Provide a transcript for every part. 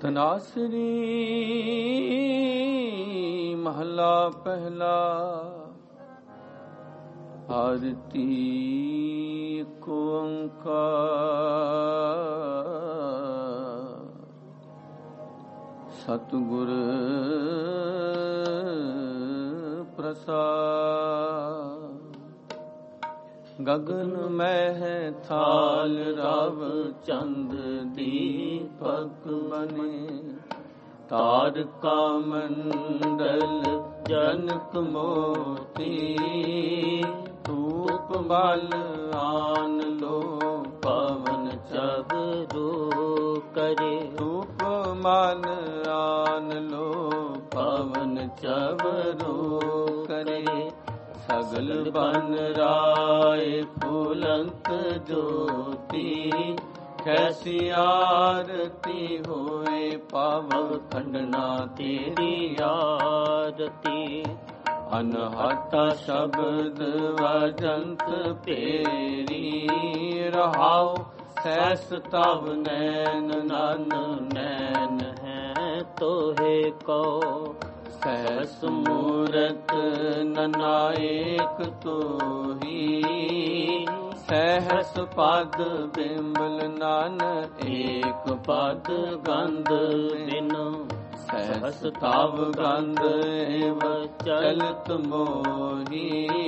ਧਨਾਸਰੀ ਮਹਲਾ ਪਹਿਲਾ। ਆਰਤੀ ਏਕ ਓੰਕਾਰ ਸਤਿਗੁਰ ਪ੍ਰਸਾਦ। ਗਗਨ ਮਹਿ ਥਾਲ ਰਵ ਚੰਦ ਦੀਪਕ ਬਨੇ। ਤਾਰਕਾ ਮੰਡਲ ਜਨਕ ਮੋਤੀ। ਧੂਪ ਬਲ ਆਨ ਲੋ ਪਵਨ ਚਬਰੂ ਕਰੇ। ਧੂਪ ਮਨ ਆਨ ਲੋ ਪਵਨ ਚਬਰੂ ਕਰੇ। ਸਗਲ ਬਨ ਰਾਏ ਫੁਲੰਤ ਜੋਤੀ। ਕੈਸੀ ਆਰਤੀ ਹੋਏ ਪਾਵਨ ਖੰਡਨਾ ਤੇਰੀ ਆਰਤੀ। ਅਨਹਤਾ ਸ਼ਬਦ ਵਜੰਤ ਪੇਰੀ। ਰਹਾਉ ਸੈਸ ਤਵ ਨੈਨ ਨਨ ਨੈਨ ਹੈ ਤੋਹੇ ਕੋ। ਸਹਿਸ ਮੂਰਤ ਨਨਾਇਕ ਤੋਹੀ। ਸਹਿਸ ਪਦ ਬਿੰਬਲ ਨਨ ਏਕ ਪਦ ਗੰਧ ਬਿਨ। ਸਹਿਸ ਤਵ ਗੰਧ ਏਵ ਚਲਤ ਮੋਹੀ।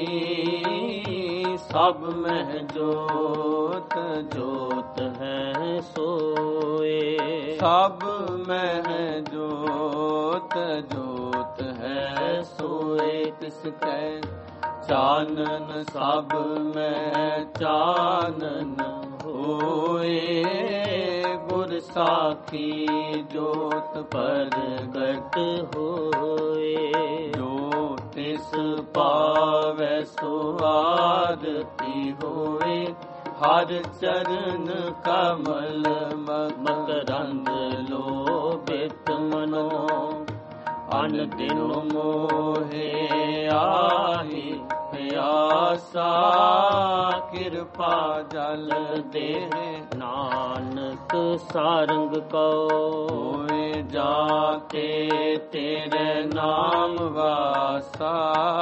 ਸਭ ਮਹਿ ਜੋਤ ਜੋਤ ਹੈ ਸੋਏ। ਸਭ ਮਹਿ ਜੋਤ ਜੋਤ ਹੈ ਸੋਏ। ਤਿਸ ਕੈ ਚਾਨਨ ਸਭ ਮੈਂ ਚਾਨਨ ਹੋਏ। ਗੁਰ ਸਾਖੀ ਜੋਤ ਪ੍ਰਗਟ ਹੋਏ। ਜੋ ਤਿਸ ਪਾਵੈ ਸੋ ਆਰਤੀ ਹੋਏ। ਹਰ ਚਰਨ ਕਮਲ ਮਕਰੰਦ ਲੋਭਿਤ ਮਨੋ। ਅਨ ਦਿਨ ਮੋਹੇ ਆਹੀ ਪਿਆਸਾ। ਕਿਰਪਾ ਜਲ ਦੇਹ ਨਾਨਕ ਸਾਰੰਗ ਕੋ। ਹੋਏ ਜਾ ਕੇ ਤੇਰੇ ਨਾਮ ਵਾਸਾ।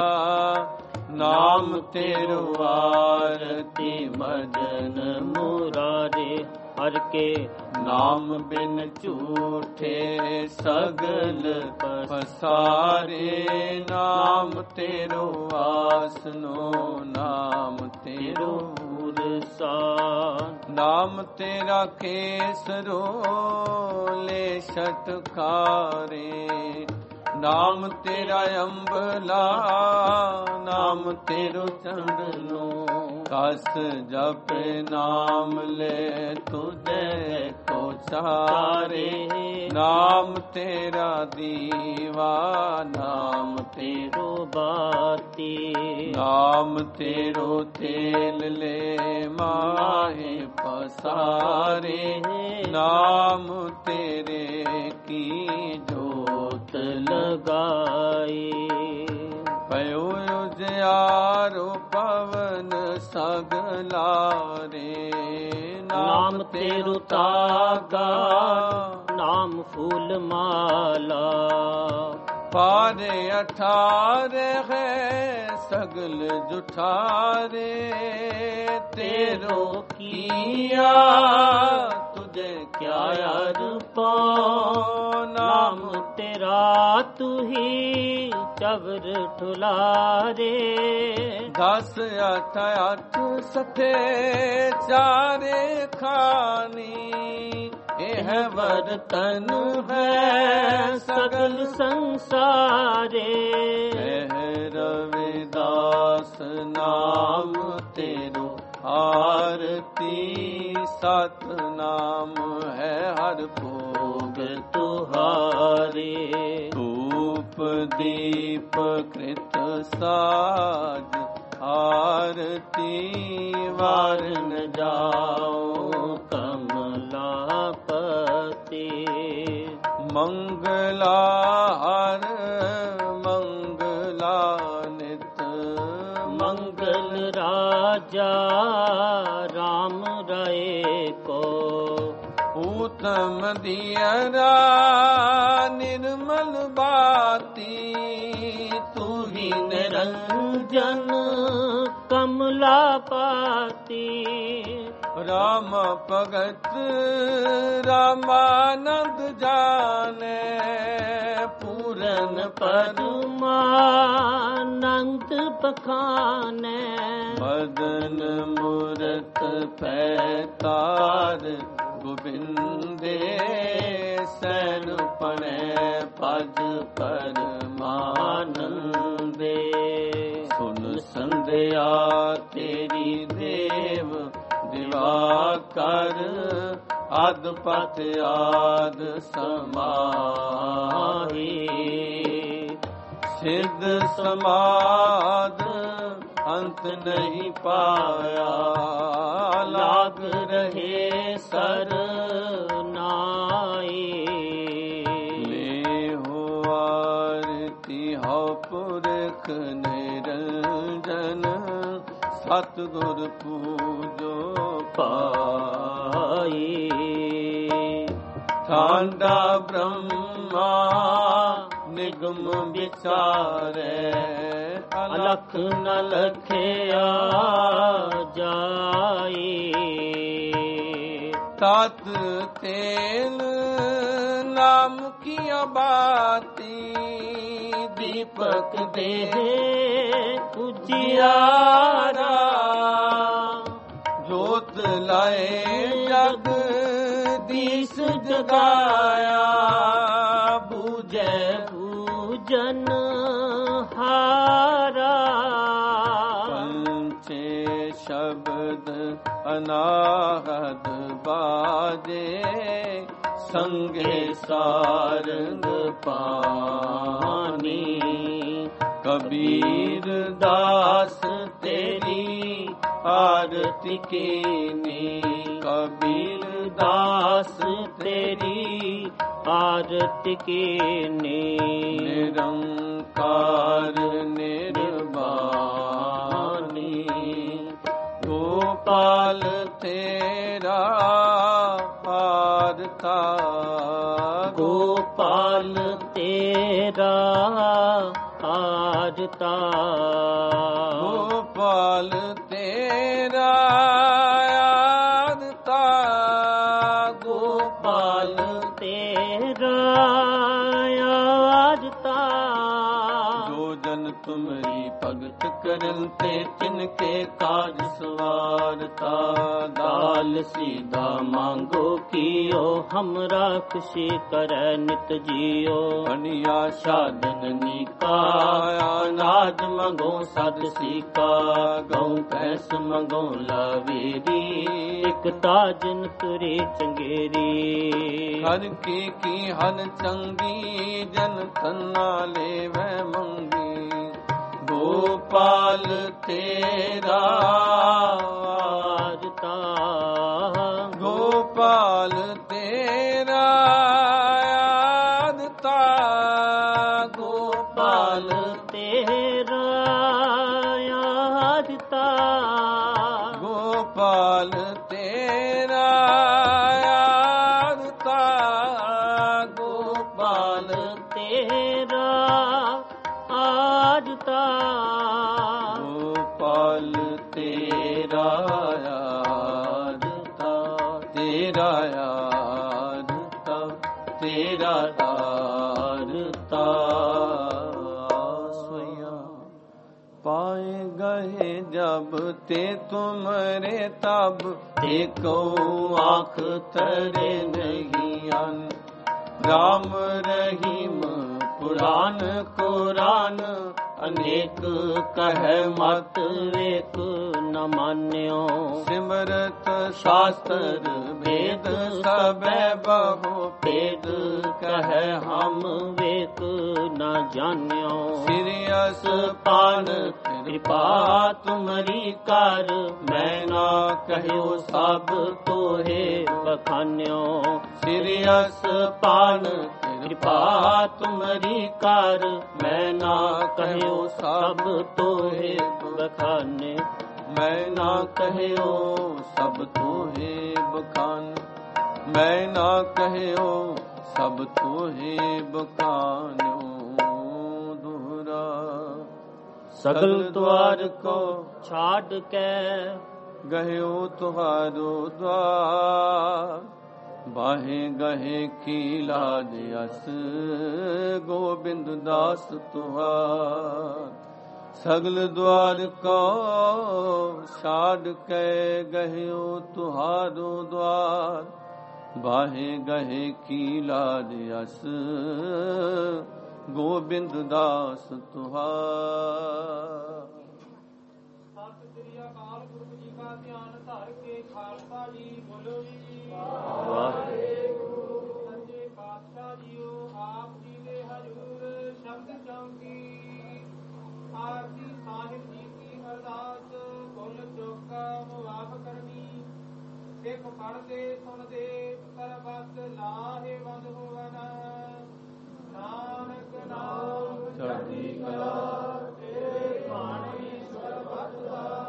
ਨਾਮ ਤੇਰੋ ਆਰਤੀ ਮਦਨ ਮੁਰਾਰੇ। ਹਰ ਕੇ ਨਾਮ ਬਿਨ ਝੂਠੇ ਸਗਲ ਪਸਾਰੇ। ਨਾਮ ਤੇਰੋ ਆਸਨੋ ਨਾਮ ਤੇਰੋ ਉਰਸਾ। ਨਾਮ ਤੇਰਾ ਕੇਸਰੋ ਲੈ ਛਟਕਾਰੇ। ਨਾਮ ਤੇਰਾ ਅੰਬਲਾ ਨਾਮ ਤੇਰੋ ਚੰਦਨੋ। ਕਸ ਜਪ ਨਾਮ ਲੈ ਤੁਝੇ ਕੋ ਚਾਰੇ। ਨਾਮ ਤੇਰਾ ਦੀਵਾ ਨਾਮ ਤੇਰੋ ਬਾਤੀ। ਨਾਮ ਤੇਰੋ ਤੇਲ ਲੈ ਮਾਹੇ ਪਸਾਰੇ। ਨਾਮ ਤੇਰੇ ਕੀ ਜੋਤ ਲਗਾਈ। ਪਇਓ ਉਜਿਆਰੋ ਪਵਨ ਸਗਲਾਰੇ। ਨਾਮ ਤੇਰੂ ਤਾਗਾ ਨਾਮ ਫੂਲ ਮਾਲਾ। ਪਾਰੇ ਅਠਾਰੇ ਹੈ ਸਗਲ ਜੁਠਾਰੇ। ਤੇਰੋ ਕੀਆ ਤੁਝੇ ਕਿਆ ਅਰਪਾ। ਨਾਮ ਤੇਰਾ ਤੂ ਹੀ ਚਵਰ ਠੁਲਾਰੇ। 10 8 8 ਸਠੇ ਚਾਰੇ ਖਾਨੀ। ਇਹ ਵਰਤਨ ਹੈ ਸਗਲ ਸੰਸਾਰੇ। ਕਹਿ ਰਵਿਦਾਸ ਨਾਮ ਤੇਰੋ ਆਰਤੀ। ਸਤ ਨਾਮ ਹੈ ਹਰ ਭੋਗ ਤੁਹਾਰੇ। ਧੂਪ ਦੀਪ ਕ੍ਰਿਤ ਸਾਜ। ਆਰਤੀ ਵਾਰਨ ਜਾਓ ਕਮਲਾਪਤੀ। ਮੰਗਲਾ ਹਰ ਮੰਗਲਾ ਨਿਤ। ਮੰਗਲ ਰਾਜਾ ਰਾਮ ਰਾਏ ਕੋ। ਊਤਮ ਦੀਅਰਾ ਨਿਰਮਲ ਬਾਤੀ, ਤੂੰ ਹੀ ਨਿਰੰਜਨ ਕਮਲਾ ਪਾਤੀ। ਰਾਮ ਭਗਤ ਰਾਮਾਨੰਦ ਜਾਣੈ, ਪੂਰਨ ਪਰਮਾਨੰਦ ਬਖਾਨੈ। ਮਦਨ ਮੂਰਤ ਪੈਤਾਰ ਗੋਬਿੰਦੇ, ਸੈਨ ਪਣੈ ਭਜ ਪਰਮਾਨੰਦੇ। ਸੁਨ ਸੰਧਿਆ ਤੇਰੀ ਦੇਵ ਦਿਵਾਕਰ, ਅਦ ਪਤ ਆਦ ਸਮਾਹੀ। ਸਿੱਧ ਸਮਾਦ ਅੰਤ ਨਹੀਂ ਪਾਇਆ, ਲਾਗ ਰਹੇ ਸਰਨਾਈ। ਲੇਹੁ ਆਰਤੀ ਹਉ ਪੁਰਖ ਨਿਰੰਜਨ, ਸਤਿਗੁਰ ਪੂਜੋ ਪਾਈ। ਠਾਂਡਾ ਬ੍ਰਹਮਾ ਨਿਗਮ ਵਿਚਾਰੈ, ਅਲਖ ਨ ਲਖਿਆ ਜਾਈ। ਤਤ ਤੇਲ ਨਾਮ ਕੀ ਬਾਤੀ, ਦੀਪਕ ਦੇਹ ਉਜਿਆਰਾ। ਜੋਤ ਲਾਏ ਜਗ ਦੀਸ ਜਗਾਇਆ, ਬੂਝੈ ਬੂਝਨ ਹਾਰਾ। ਪੰਚੇ ਸ਼ਬਦ ਅਨਾਹਦ ਬਾਜੇ, ਸੰਗੇ ਸਾਰੰਗ ਪਾਣੀ। ਕਬੀਰ ਦਾਸ ਤੇਰੀ ਆਰਤੀ ਕੀਨੀ, ਕਬੀਰ ਦਾਸ ਤੇਰੀ ਆਰਤੀ ਕੀਨੀ। ਨਿਰੰਕਾਰ ਨਿਰਵਾਣੀ, ਗੋਪਾਲ ਤੇਰਾ ਆਰਤਾ। ਗੋਪਾਲ ਤੇਰਾ ਆਰਤਾ। ਗੋਪਾਲ ਤੇਰਾ ਆਰਤਾ, ਗੋਪਾਲ ਤੇਰਾ ਆਰਤਾ। ਜੋ ਜਨ ਤੁਮਰੀ ਭਗਤ ਕਰਨ ਤੇ, ਤਿਨਕੇ ਕਾਜ ਸਵਾਰਤਾ। ਦਾਲ ਸੀਦਾ ਮੰਗੋ ਕੀਓ, ਹਮਰਾ ਖੁਸ਼ੀ ਕਰੈ ਨਿਤ ਜੀਓ। ਅਨਿਆ ਸਾਧਨ ਨੀਕਾ ਅਨਾਜ ਮੰਗੋ ਸਦ ਸੀਕਾ। ਗਉ ਭੈਂਸ ਮੰਗੋ ਲਾਵੇਰੀ, ਇਕ ਤਾਜਨ ਤੁਰੇ ਚੰਗੇਰੀ। ਹਰ ਕੀ ਹਨ ਚੰਗੀ, ਜਨ ਤਨਾ ਲੇਵੈ ਮੰਗੀ। ਗੋਪਾਲ ਤੇਰਾ ਆਰਤਾ। ਗੋਪਾਲ ਤੇਰਾ ਆਰਤਾ। ਗੋਪਾਲ ਤੇਰਾ ਆਰਤਾ। ਗੋਪਾਲ ਤੇਰਾ ਆਰਤਾ। ਗੋਪਾਲ ਤੇਰਾ ਆਰਤਾ। ਗੋਪਾਲ ਤੇਰਾ ਆਰਤਾ, ਤੇਰਾ ਆਰਤਾ, ਤੇਰਾ ਆਰਤਾ। ਸੋਇਆ ਪਾਏ ਗਏ ਜਬ ਤੇ ਤੁਮਰੇ ਤਬ, ਏਕੋ ਆਖ ਤਰੇ ਨਹੀਂ ਅਨ। ਰਾਮ ਰਹੀਮ ਪੁਰਾਨ ਕੁਰਾਨ, ਅਨੇਕ ਕਹਿ ਮਤ ਏਕ ਨ ਮਾਨਿਓ। ਸਿਮਰਤ ਸ਼ਾਸਤਰ ਵੇਦ ਸਭੈ ਬਹੁ ਭੇਦ, ਕਹਿ ਹਮ ਵੇਕ ਨ ਜਾਣਿਓ। ਸਿਰਿਅਸ ਪਾਨ ਕਿਰਪਾ ਤੁਮਰੀ ਕਰ, ਮੈਂ ਨਾ ਕਹਿਓ ਸਭ ਤੋਹੇ ਬਖਾਨਿਓ। ਸਿਰਿਅਸ ਪਾਨ ਕਿਰਪਾ ਤੁਮਰੀ ਕਰ, ਮੈਂ ਨਾ ਕਹਿਓ ਸਭ ਤੋਹੇ ਬਖਾਨੇ। ਮੈਂ ਨਾ ਕਹਿਓ ਸਭ ਤੋਹੇ ਬਖਾਨ। ਮੈਂ ਨਾ ਕਹਿਓ ਸਭ ਤੋਹੇ ਬਖਾਨਿਓ ਦੂਰਾ। ਸਗਲ ਦੁਆਰ ਕੋ ਛਾੜ ਕੇ ਗਹਿਓ ਤੁਹਾਰੋ ਦਵਾਰ। ਬਾਹੇ ਗਹੇ ਕੀ ਲਾਜ ਅਸ ਗੋਬਿੰਦ ਦਾਸ ਤੁਹਾਰ। ਸਗਲ ਦੁਆਰ ਕੋ ਛਾੜ ਕੇ ਗਹਿਓ ਤੁਹਾਰੋ ਦਵਾਰ। ਬਾਹੇ ਗਹੇ ਕੀ ਲਾਜ ਅਸ ਗੋਬਿੰਦ ਦਾਸ ਤੁਹਾਰ। ਸਤਿ ਸ੍ਰੀ ਅਕਾਲ। ਗੁਰੂ ਜੀ ਕਾ ਧਿਆਨ ਧਰ ਕੇ ਖਾਲਸਾ ਜੀ ਬੋਲੋ ਜੀ। ਵਾਹਿਗੁਰੂ। ਸੱਚੇ ਪਾਤਸ਼ਾਹ ਜੀਓ ਆਪ ਜੀ ਦੇ ਹਜ਼ੂਰ ਸ਼ਬਦ ਚੌਂਕੀ ਆਰਤੀ ਸਾਹਿਬ ਜੀ ਕੀ ਅਰਦਾਸ ਕੁੱਲ ਚੌਕਾ ਮੁਆਫ ਕਰਨੀ। ਸਿੱਖ ਪੜ੍ਹਦੇ ਸੁਣਦੇ ਸਰਬੱਤ ਲਾਹੇ ਵੰਦ ਹੋਵਨ। ਨਾਨਕ ਨਾਮ ਚੜ੍ਹਦੀ ਕਲਾ ਤੇਰੇ ਬਾਣੀ ਸਰਬੱਤ ਦਾ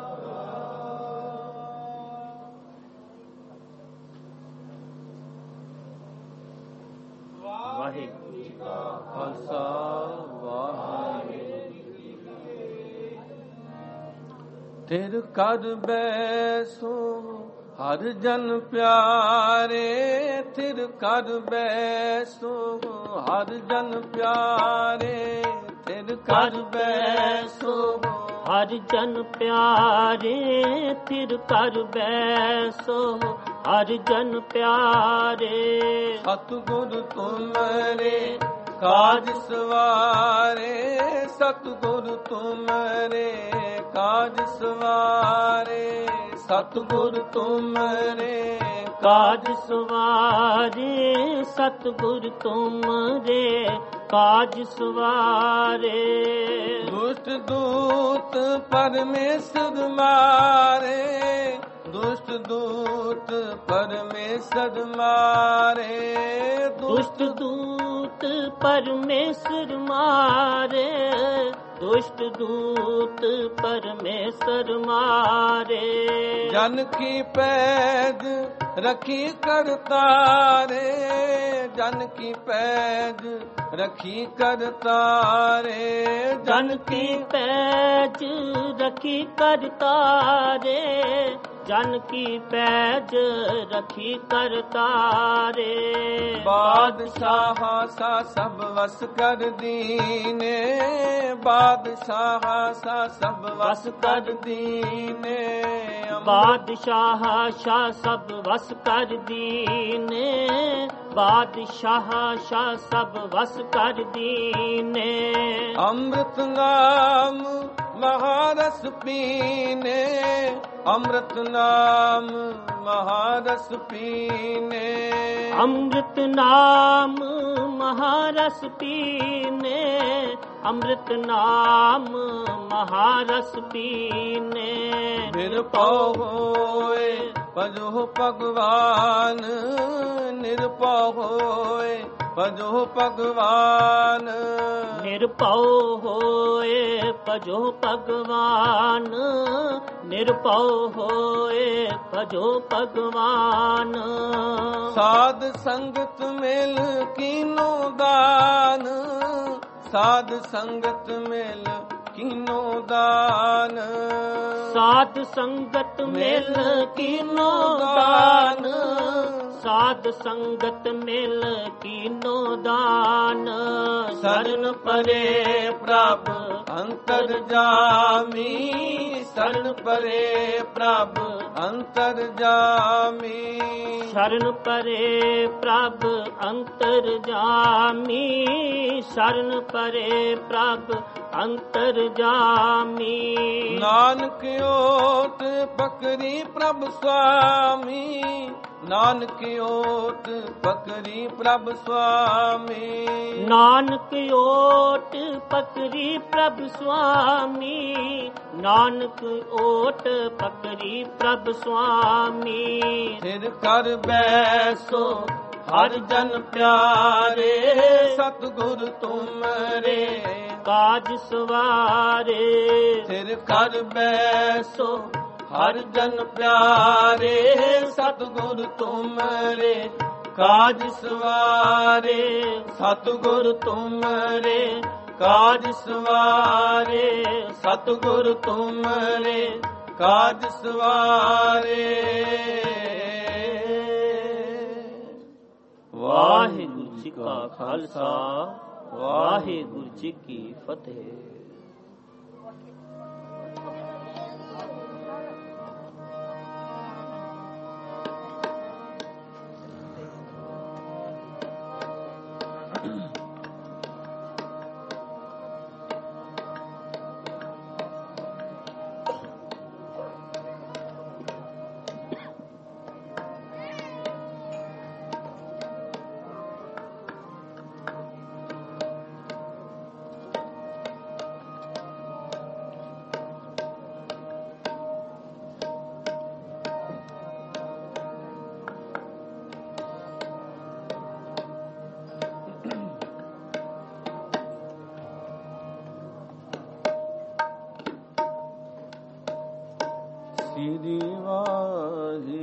ਵਾਹਿਗੁਰੂ ਜੀ ਕਾ ਖਾਲਸਾ ਵਾਹਿਗੁਰੂ ਜੀ ਕੀ ਫਤਿਹ। ਤਿਰ ਕਰ ਬੈਸੋ ਹਰ ਜਨ ਪਿਆਰੇ। ਤਿਰ ਕਰ ਬੈਸੋ ਹਰ ਜਨ ਪਿਆਰੇ। ਤਿਰ ਕਰ ਬੈਸੋ ਹਰਿ ਜਨ ਪਿਆਰੇ। ਤਿਰ ਕਰ ਬੈਸੋ ਹਰਿ ਜਨ ਪਿਆਰੇ। ਸਤਿਗੁਰ ਤੁਮਰੇ ਕਾਜ ਸਵਾਰੇ। ਸਤਿਗੁਰ ਤੁਮਰੇ ਕਾਜ ਸਵਾਰੇ। ਸਤਿਗੁਰ ਤੁਮਰੇ ਕਾਜ ਸਵਾਰੇ। ਸਤਿਗੁਰ ਤੁਮਰੇ ਕਾਜ ਸਵਾਰੇ। ਦੁਸ਼ਟ ਦੂਤ ਪਰਮੇਸ਼ਰ ਮਾਰੇ। ਦੁਸ਼ਟ ਦੂਤ ਪਰਮੇਸ਼ਰ ਮਾਰੇ। ਦੁਸ਼ਟ ਦੂਤ ਪਰਮੇਸ਼ਰ ਮਾਰੇ। ਦੁਸ਼ਟ ਦੂਤ ਪਰਮੇਸ਼ਰ ਮਾਰੇ। ਜਨ ਕੀ ਪੈਜ ਰਖੀ ਕਰਤਾਰੇ। ਜਨ ਕੀ ਪੈਜ ਰਖੀ ਕਰਤਾਰੇ। ਜਨ ਕੀ ਪੈਜ ਰਖੀ ਕਰਤਾਰੇ। ਜਨ ਕੀ ਪੈਜ ਰਖੀ ਕਰਤਾਰੇ। ਬਾਦਸ਼ਾਹ ਸਾ ਸਭ ਵਸ ਕਰ ਦੀਨੇ। ਬਾਦਸ਼ਾਹ ਸਾ ਸਭ ਵਸ ਕਰ ਦੀਨੇ। ਬਾਦਸ਼ਾਹ ਸ਼ਾਹ ਸਭ ਵਸ ਕਰ ਦੀਨੇ। ਬਾਦਸ਼ਾਹ ਸ਼ਾਹ ਸਭ ਵਸ ਕਰ ਦੀਨੇ। ਅੰਮ੍ਰਿਤ ਨਾਮ ਮਹਾਰਸ ਪੀਨੇ। ਅੰਮ੍ਰਿਤ ਨਾਮ ਮਹਾਰਸ ਪੀਨੇ। ਅੰਮ੍ਰਿਤ ਨਾਮ ਮਹਾਰਸ ਪੀਨੇ। ਅੰਮ੍ਰਿਤ ਨਾਮ ਮਹਾਰਸ ਪੀਨੇ। ਨਿਰਭਉ ਹੋਏ ਭਜੋ ਭਗਵਾਨ। ਨਿਰਭਉ ਹੋਏ ਭਜੋ ਭਗਵਾਨ। ਨਿਰਭਉ ਹੋਏ ਭਜੋ ਭਗਵਾਨ। ਨਿਰਭਉ ਹੋਏ ਭਜੋ ਭਗਵਾਨ। ਸਾਧ ਸੰਗਤ ਮਿਲ ਕੀਨੋ ਦਾਨ। ਸਾਧ ਸੰਗਤ ਮਿਲ ਕੀਨੋ ਦਾਨ। ਸਾਧ ਸੰਗਤ ਮਿਲ ਕੀਨੋ ਦਾਨ। ਸਾਧ ਸੰਗਤ ਮਿਲ ਕੀਨੋ ਦਾਨ। ਸ਼ਰਨ ਪਰੇ ਪ੍ਰਭ ਅੰਤਰ ਜਾਮੀ। ਸ਼ਰਨ ਪਰੇ ਪ੍ਰਭ ਅੰਤਰ ਜਾਮੀ। ਸ਼ਰਨ ਪਰੇ ਪ੍ਰਭ ਅੰਤਰ ਜਾਮੀ। ਸ਼ਰਨ ਪਰੇ ਪ੍ਰਭ ਅੰਤਰ ਜਾਮੀ। ਨਾਨਕ ਓਟ ਪਕਰੀ ਪ੍ਰਭ ਸੁਆਮੀ। ਨਾਨਕ ਓਟ ਪਕਰੀ ਪ੍ਰਭ ਸੁਆਮੀ। ਨਾਨਕ ਓਟ ਪਕਰੀ ਪ੍ਰਭ ਸੁਆਮੀ। ਨਾਨਕ ਓਟ ਪਕਰੀ ਪ੍ਰਭ ਸੁਆਮੀ। ਸਿਰ ਕਰ ਬੈਸੋ ਹਰ ਜਨ ਪਿਆਰੇ। ਸਤਿਗੁਰ ਤੁਮਰੇ ਕਾਜ ਸਵਾਰੇ। ਸਿਰ ਕਰ ਬੈਸੋ ਹਰ ਜਨ ਪਿਆਰੇ। ਸਤਿਗੁਰ ਤੁਮਰੇ ਕਾਜ ਸਵਾਰੇ ਸਤਿਗੁਰ ਤੁਮਰੇ ਕਾਜ ਸਵਾਰੇ ਸਤਿਗੁਰ ਤੁਮਰੇ ਕਾਜ ਸਵਾਰੇ। ਵਾਹਿਗੁਰੂ ਜੀ ਕਾ ਖਾਲਸਾ ਵਾਹਿਗੁਰੂ ਜੀ ਕੀ ਫਤਿਹ। ਸ੍ਰੀ ਵਾਹਿਗੁਰੂ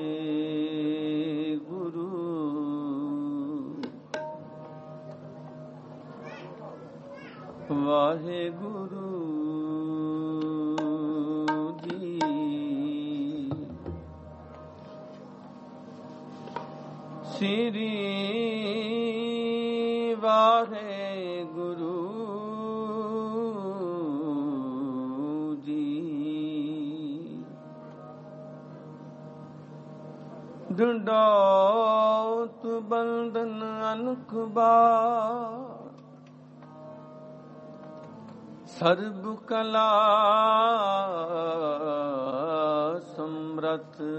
ਵਾਹਿਗੁਰੂ ਜੀ। ਸ੍ਰੀ ਵਾਹਿਗੁਰੂ ਡੰਡੋਤ ਬੰਦਨ ਅਨੁਖ ਬਾਰ ਸਰਬ ਕਲਾ ਸਮਰਥ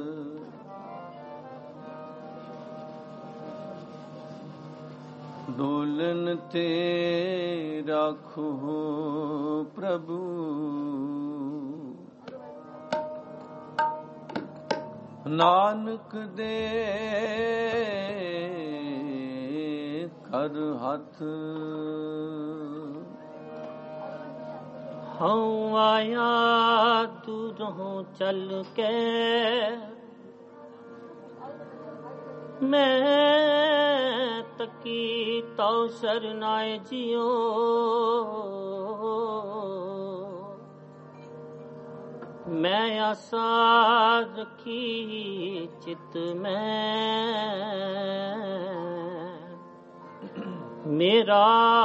ਡੋਲਨ ਤੇ ਰਾਖੋ ਪ੍ਰਭੂ ਨਾਨਕ ਦੇ ਕਰ ਹੱਥ। ਹਉ ਆਇਆ ਦੂਰੋਂ ਚੱਲ ਕੇ ਮੈਂ ਤਕੀ ਤਉ ਸਰਨਾਏ ਜਿਉ ਮੈਂ ਆਸਾ ਰੱਖੀ ਚਿਤ ਮੈਂ ਮੇਰਾ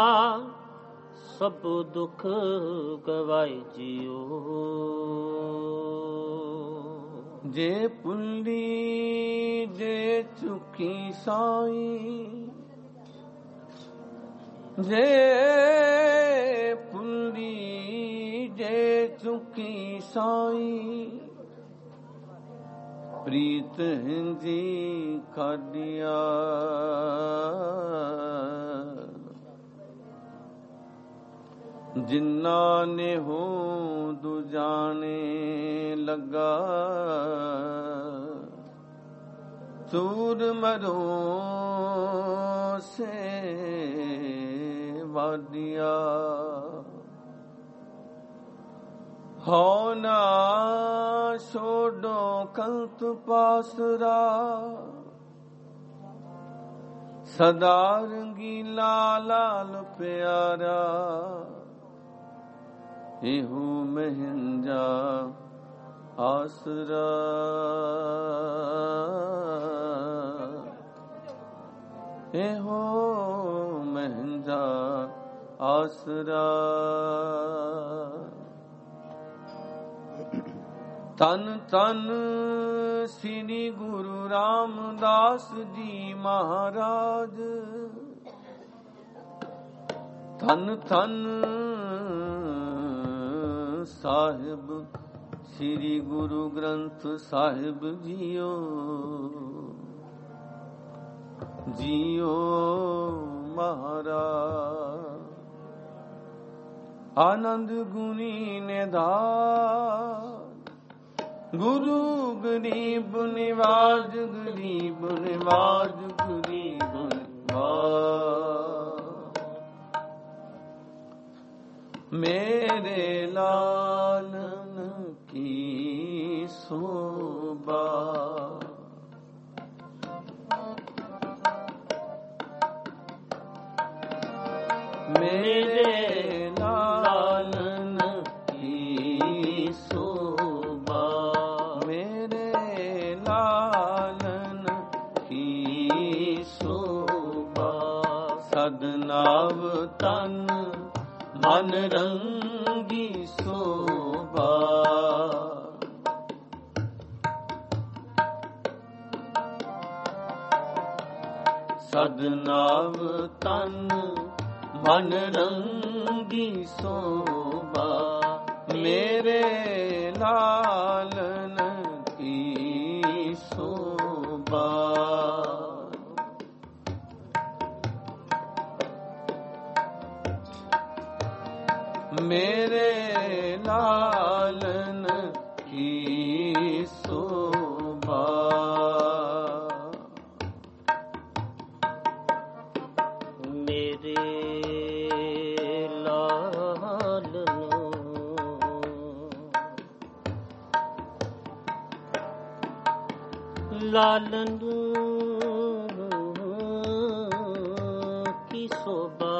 ਸਭ ਦੁੱਖ ਗਵਾਏ ਜਿਉ ਜੇ ਪੁੰਡੀ ਜੇ ਚੁਕੀ ਸਾਈ ਜੇ ਪੁੰਡੀ ਜੇ ਚੁਕੀ ਸਾਈ ਪ੍ਰੀਤ ਹਿੰਦੀ ਖਾਡਿਆ ਜਿਨ੍ਹਾਂ ਨੇ ਹੋ ਦੁਜਾਣੇ ਲੱਗਾ ਚੂਰ ਮਰੋ ਸੇ ਵਾਡੀਆ ਹੋ ਨਾ ਛੋਡੋ ਕੰਤ ਪਾਸਰਾ ਸਦਾ ਰੰਗੀਲਾ ਲਾਲ ਪਿਆਰਾ ਇਹੋ ਮਹਿੰਜਾ ਆਸਰਾ ਇਹੋ ਮਹਿੰਜਾ ਆਸਰਾ ਤਨ ਤਨ ਸ੍ਰੀ ਗੁਰੂ ਰਾਮਦਾਸ ਜੀ ਮਹਾਰਾਜ ਤਨ ਤਨ ਸਾਹਿਬ ਸ੍ਰੀ ਗੁਰੂ ਗ੍ਰੰਥ ਸਾਹਿਬ ਜੀਓ ਜੀਓ ਮਹਾਰਾਜ ਆਨੰਦ ਗੁਣੀ ਨਿਧਾਨ ਗੁਰੂ ਗਰੀਬ ਨਿਵਾਜ ਗਰੀਬ ਨਿਵਾਜ ਗਰੀਬ ਨਿਵਾਜ ਮੇਰੇ ਲਾਲਨ ਕੀ ਸੋਭਾ ਤਨ ਮਨ ਰੰਗੀ ਸੋਭਾ। ਸਦਨਾਵ ਤਨ ਮਨ ਰੰਗੀ ਸੋਭਾ। ਮੇਰੇ ਲਾਲਨ ਕੀ ਸੋਭਾ। ਮੇਰੇ ਲਾਲਨ ਕੀ ਸੋਭਾ। ਮੇਰੇ ਲਾਲਨ ਲਾਲਨ ਕੀ ਸੋਭਾ।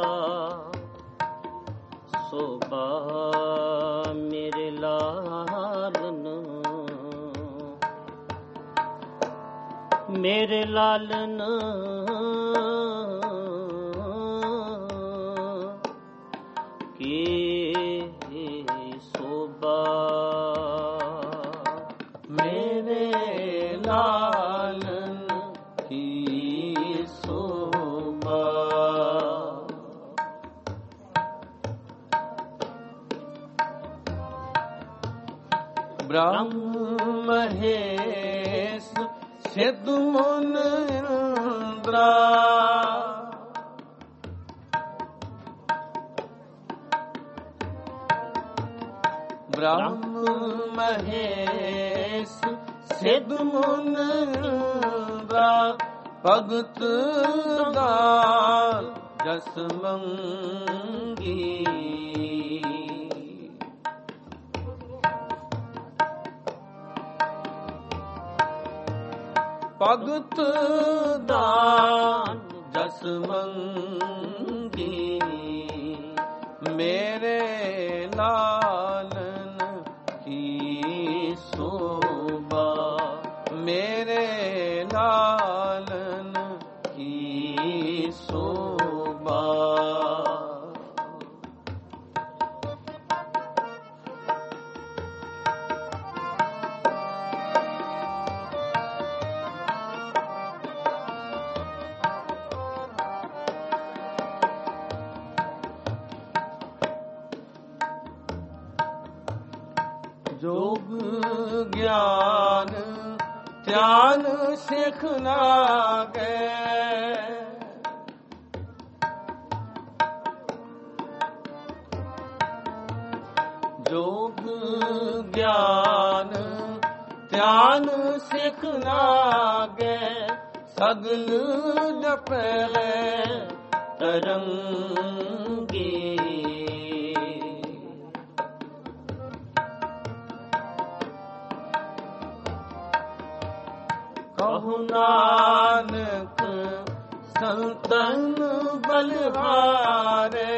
ਸੋਭਾ ਮੇਰੇ ਲਾਲਨ ਮੇਰੇ ਲਾਲਨ ਕੀ ਸੋਭਾ। ਮੇਰੇ ਲਾਲਨ ਕੀ ਸੋਭਾ। ਬ੍ਰਹਮ ਮਹੇਸ਼ ਸਿਧ ਮੁਨ ਇੰਦਰਾ। ਬ੍ਰਹਮ ਮਹੇਸ਼ ਸਿਧ ਮੁਨ ਇੰਦਰਾ। ਭਗਤ ਦਾਨ ਜਸ ਮੰਗੀ। ਭਗਤ ਦਾਨ ਜਸ ਮੰਗੀ। ਮੇਰੇ ਲਾਲਨ ਕੀ ਸੋਭਾ। ਮੇਰੇ ਲਾਲਨ ਕੀ ਸੋਭਾ। ਜੋਗ ਗਿਆਨ ਧਿਆਨ ਸਿਖ ਲਾਗੈ। ਜੋਗ ਗਿਆਨ ਧਿਆਨ ਸਿਖ ਲਾਗੈ। ਸਗਲ ਜਪੈ ਤਰੰਗੀ। ਕਹੋ ਨਾਨਕ ਸੰਤਨ ਬਲਿਹਾਰੇ।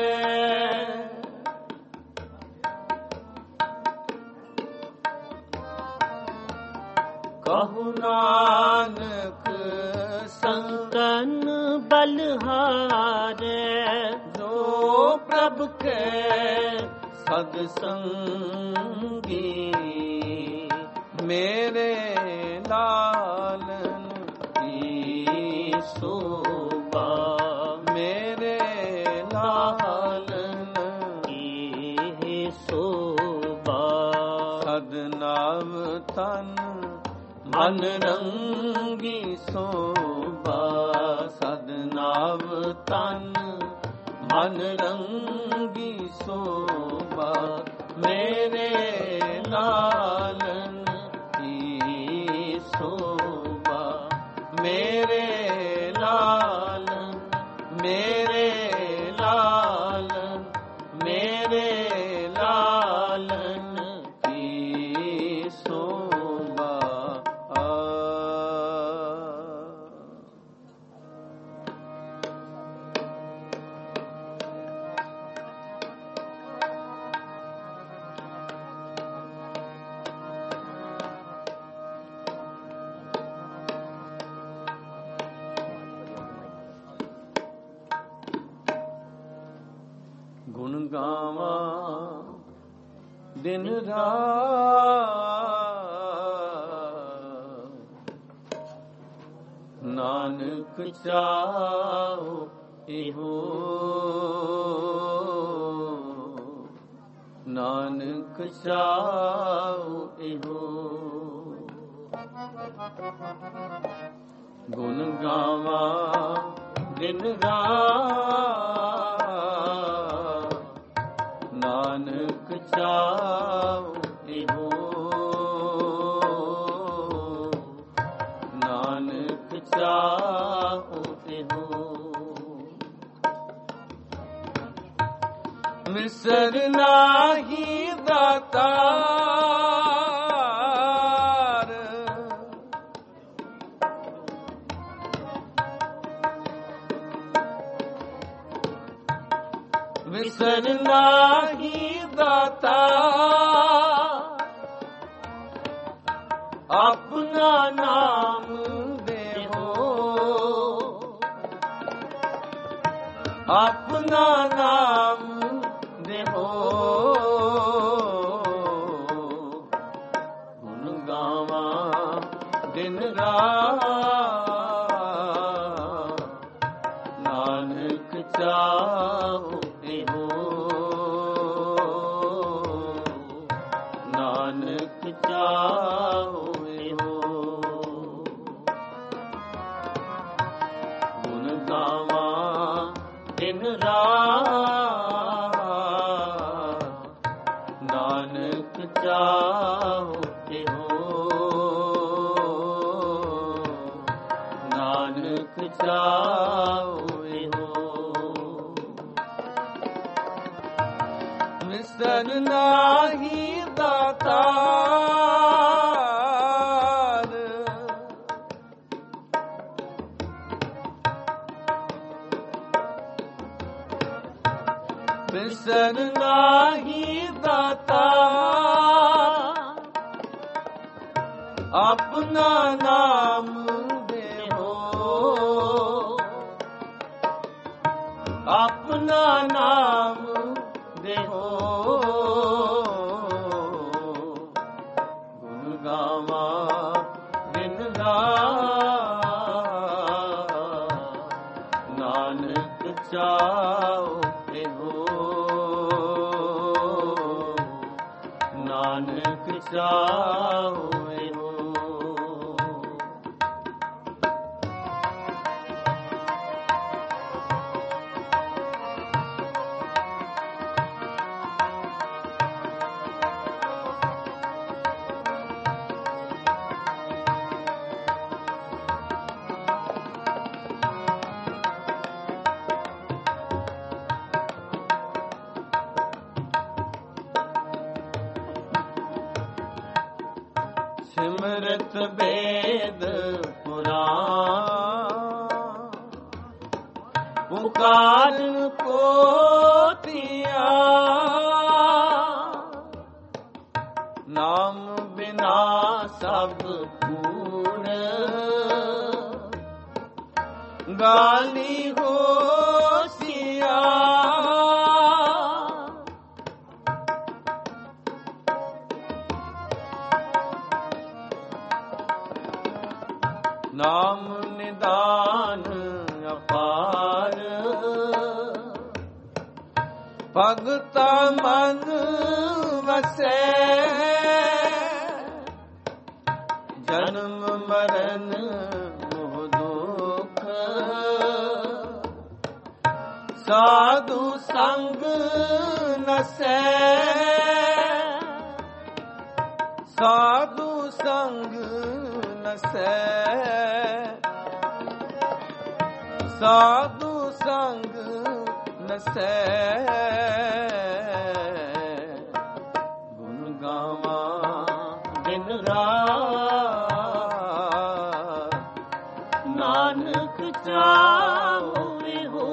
ਕਹੋ ਨਾਨਕ ਸੰਤਨ ਬਲਿਹਾਰੇ। ਜੋ ਪ੍ਰਭ ਕੇ ਸਦ ਸੰਗੀ। ਮੇਰੇ ਲਾਲਨ ਕੀ ਸੋਭਾ। ਮੇਰੇ ਲਾਲਨ ਕੀ ਸੋਭਾ। ਸਦਨਾਵ ਤਨ ਮਨ ਰੰਗੀ ਸੋਭਾ। ਸਦਨਾਵ ਤਨ ਮਨ ਰੰਗੀ ਸੋਭਾ। ਮੇਰੇ ਲਾਲਨ ਕੀ ਸੋਭਾ। ਮੇਰੇ ਲਾਲਨ ਮੇਰੇ ਲਾਲਨ ਮੇਰੇ ਲਾਲਨ ਕੀ ਸੋਭਾ। ਦਿਨ ਰਾਤ ਨਾਨਕ ਚਾਹੁ ਇਹੋ ਨਾਨਕ ਚਾਹੁ ਇਹੋ ਗੁਣ ਗਾਵਾਂ ਦਿਨ ਰਾਤ ਨਾਨਕ ਚਾਹੁ ਇਹੋ ਨਾਨਕ ਚਾਹੁ ਇਹੋ ਮਿਸਰ ਨਾਹੀ ਦਾਤਾਰ ਵਿਸਰ ਨਾਹੀ ਦਾਤਾ ਆਪਣਾ ਨਾਮ ਦੇਹੋ ਆਪਣਾ ਨਾਮ ਦੇਹੋ ਗੁਣ ਗਾਵਾਂ ਦਿਨ ਰਾਤ ਨਾਨਕ ਚਾਹੁ ਇਹੋ ਨਾਨਕ ਚਾਹੁ ਇਹੋ ਗੁਣ ਗਾਵਾਂ ਦਿਨ ਰਾਤ ਨਾਨਕ ਚਾਹੁ ਇਹੋ ਨਾਨਕ ਚਾਹੁ ਇਹੋ ਮਿਸਰ ਨਾਹੀ ਦਾਤਾਰ ਮਿਸਰ ਨਾਹੀ ਦਾਤਾ ਆਪਣਾ ਨਾਮ ਦੇਹੋ ਆਪਣਾ ਨਾਮ ਦੇਹੋ ਗੁਣ ਗਾਵਾਂ ਦਿਨ ਰਾਤ ਨਾਨਕ ਚਾਹੁ ਇਹੋ ਨਾਨਕ ਚਾਹੁ ਇਹੋ ਸਿਮਰਤ ਵੇਦ ਪੁਰਾਨ ਪੁਕਾਰਨ ਪੋਤੀਆ ਨਾਮ ਬਿਨਾ ਸਭ ਕੂੜ ਗਾਲੀ ਹੋਸੀਆ ਨਾਮ ਨਿਦਾਨ ਅਪਾਰ ਭਗਤਾ ਮਨ ਵਸੈ ਜਨਮ ਮਰਨ ਮੋਹ ਦੁਖ ਸਾਧੂ ਸੰਗ ਨਸੈ ਸਾਧੂ ਸੰਗ ਨਸੈ ਸਾਧੂ ਸੰਗ ਨਸੈ ਗੁਣ ਗਾਵਾਂ ਦਿਨ ਰਾਤ ਨਾਨਕ ਚਾਹੁ ਇਹੋ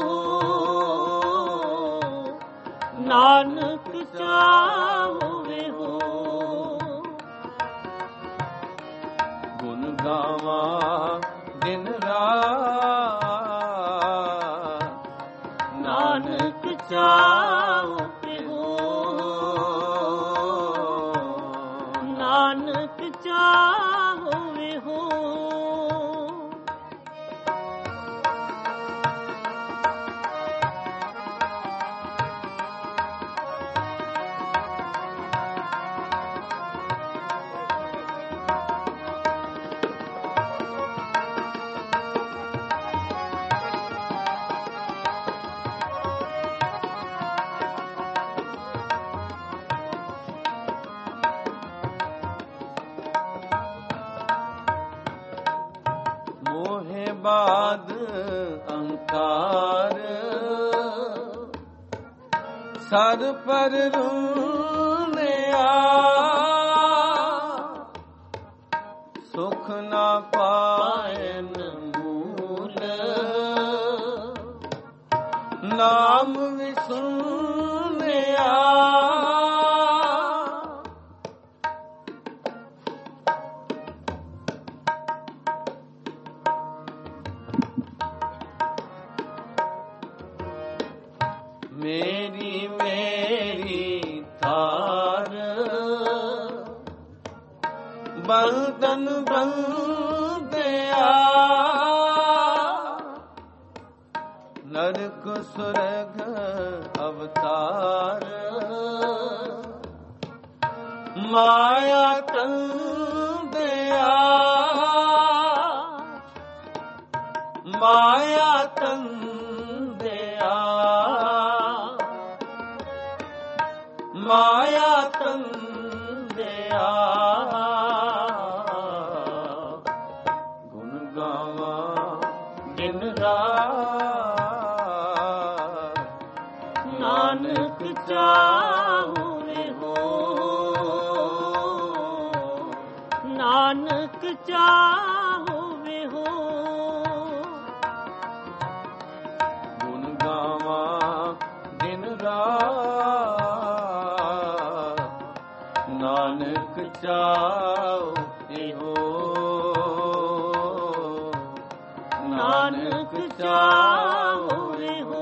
ਨਾਨਕ ਚਾਹੁ ਇਹੋ ਗੁਣ ਗਾਵਾਂ ਦਿਨ ਰਾਤ ਨਾਨਕ ਚਾਹੁ ਇਹੋ ਬਾਦ ਅੰਕਾਰ ਸਰ ਪਰ ਰੂਨਿਆ ਸੁਖ ਨਾ ਪਾਇਨ ਮੂਲ ਨਾਮ ਵਿਸੁਨਿਆ ਮੇਰੀ ਮੇਰੀ ਥਾਰ ਬੰਧਨ ਬੰਧਿਆ ਨਰਕ ਸੁਰਗ ਅਵਤਾਰ ਮਾਇਆ ਤੰਦਿਆ ਮਾਇਆ ਤੰਦਿਆ ਮਾਇਆ ਤੰਦਿਆ ਗੁਣ ਗਾਵਾਂ ਦਿਨ ਰਾਤ ਨਾਨਕ ਚਾਹੁ ਹੋ ਨਾਨਕ ਚਾਹੁ ਹੋ ਗੁਣ ਗਾਵਾਂ ਦਿਨ ਰਾਤ ਨਾਨਕ ਚਾਹੁ ਹੋ ਨਾਨਕ ਚਾਹੁ ਹੋ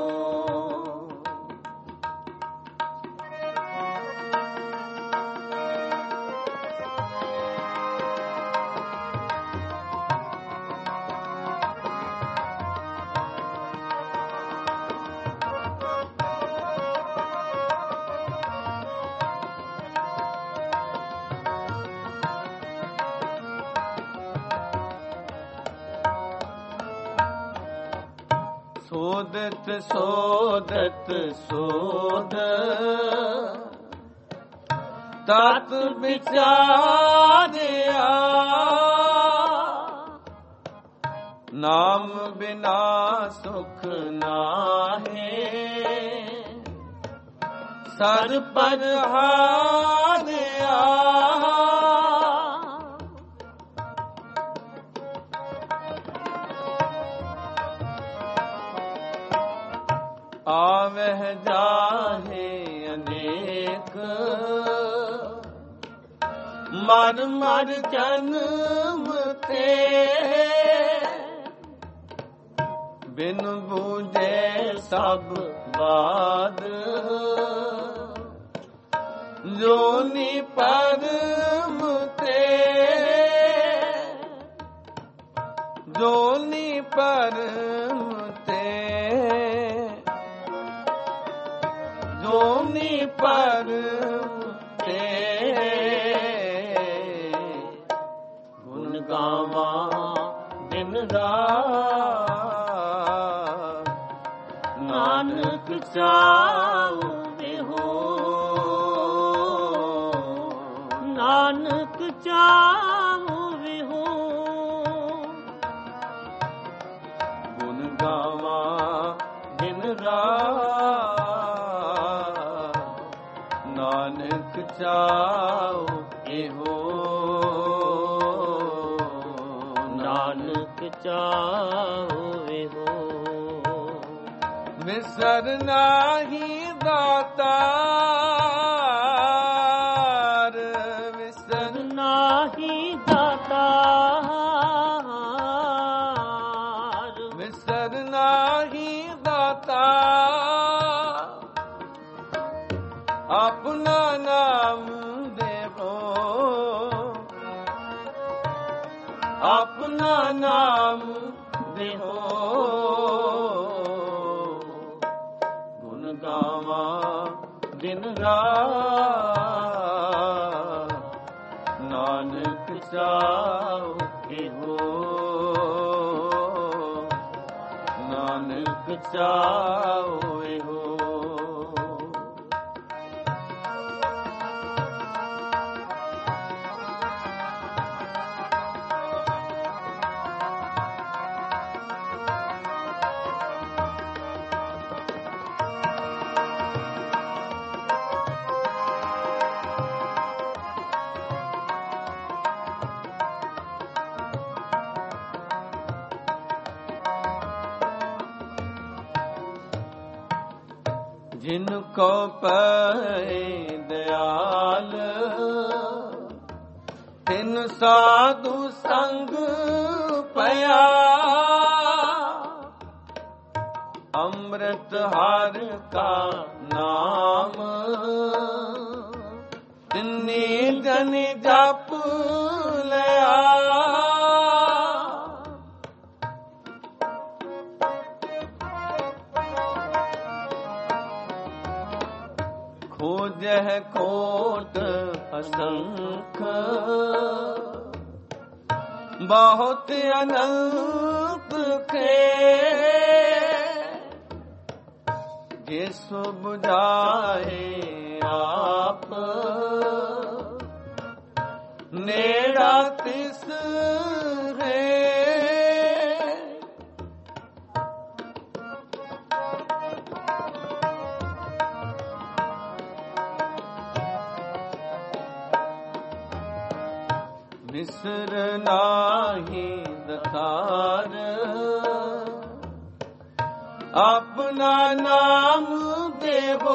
ਸੋਦਤ ਸੋਦਤ ਸੋਦ ਤਤ ਵਿਚਾਰਿਆ ਨਾਮ ਬਿਨਾ ਸੁਖ ਨਾਹੀ ਸਰ ਪਰ ਹਾਰਿਆ ਆਵਹਿ ਜਾਹੇ ਅਨੇਕ ਮਰ ਮਰ ਜਨਮ ਤੇ ਬਿਨ ਬੂਝੇ ਸਭ ਬਾਦ ਜੋਨੀ ਪਰਮ ਤੇ ਜੋਨੀ ਪਰਮ ਤੇ ਜੋਨੀ ਪਰਮ ਤੇ ਗੁਣ ਗਾਵਾਂ ਦਿਨ ਰਾਤ ਨਾਨਕ ਚਾਹੁ ਹੋ ਨਾਨਕ ਚਾਹੁ ਹੋ ਗੁਣ ਗਾਵਾਂ ਦਿਨ ਰਾਤ ਨਾਨਕ ਚਾਹੁ ਹੋ ਨਾਨਕ ਚਾਹੁ ਹੋ ਵਿਸਰ ਨਾਹੀ ਦਾਤਾਰ ਵਿਸਰ ਨਾਹੀ ਦਾਤਾਰ ਵਿਸਰ ਨਾਹੀ ਦਾਤਾਰ ਆਪਣਾ ਨਾਮ ਦੇਵੋ ਆਪਣਾ ਨਾਮ ਦੇਵੋ ਗੁਣ ਗਾਵਾਂ ਦਿਨ ਰਾਤ ਨਾਨਕ ਚਾਹੁ ਹੋ ਨਾਨਕ ਚਾਹੁ ਹੋ ਜਿਨ ਕੋ ਪਏ ਦਿਆਲ ਤਿਨ ਸਾਧੂ ਸੰਗ ਪਿਆ ਅੰਮ੍ਰਿਤ ਹਰ ਕਾ ਨਾਮ ਤਿੰਨੀ ਜਨ ਜਪ ਲਿਆ ਖੋਜਹਿ ਕੋਟ ਅਸੰਖ ਬਹੁਤ ਅਨੰਤ ਖੇ ਜਿਸ ਬੁਝਾਏ ਆਪ ਨੇੜਾ ਤਿਸ ਹੈ ਵਿਸਰ ਨਾਹੀ ਦਤਾਰ ਆਪਣਾ ਨਾਮ ਦੇਵੋ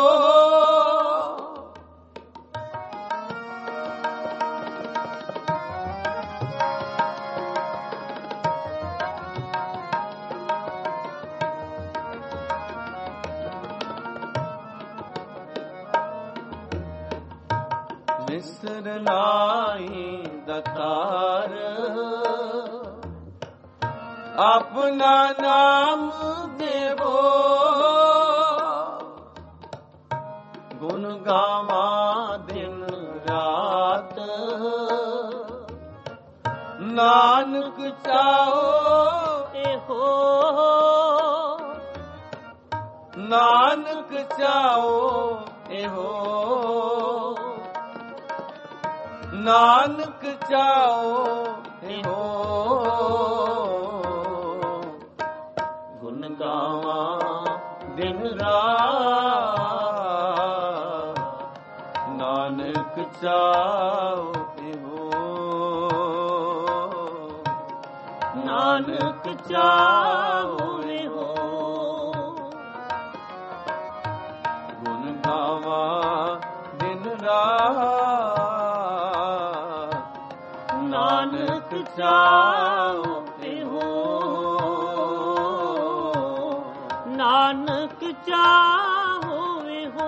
ਵਿਸਰ ਨਾਹੀ ਦਤਾਰ ਆਪਣਾ ਨਾਮ ਦੇਵੋ ਗੁਣ ਗਾਵਾਂ ਦਿਨ ਰਾਤ ਨਾਨਕ ਚਾਹੋ ਇਹੋ ਨਾਨਕ ਚਾਹੋ ਇਹੋ ਨਾਨਕ ਚਾਹੋ ਇਹੋ ਗੁਣ ਗਾਵਾਂ ਦਿਨ ਰਾਤ ਨਾਨਕ ਚਾਹੋ ਇਹੋ ਨਾਨਕ ਚਾਹੋ ਇਹੋ ਗੁਣ ਗਾਵਾਂ ਦਿਨ ਰਾਤ ਨਾਨਕ ਚਾਹੋ ਇਹੋ ਨਾਨਕ ਚਾਹੋ ਇਹੋ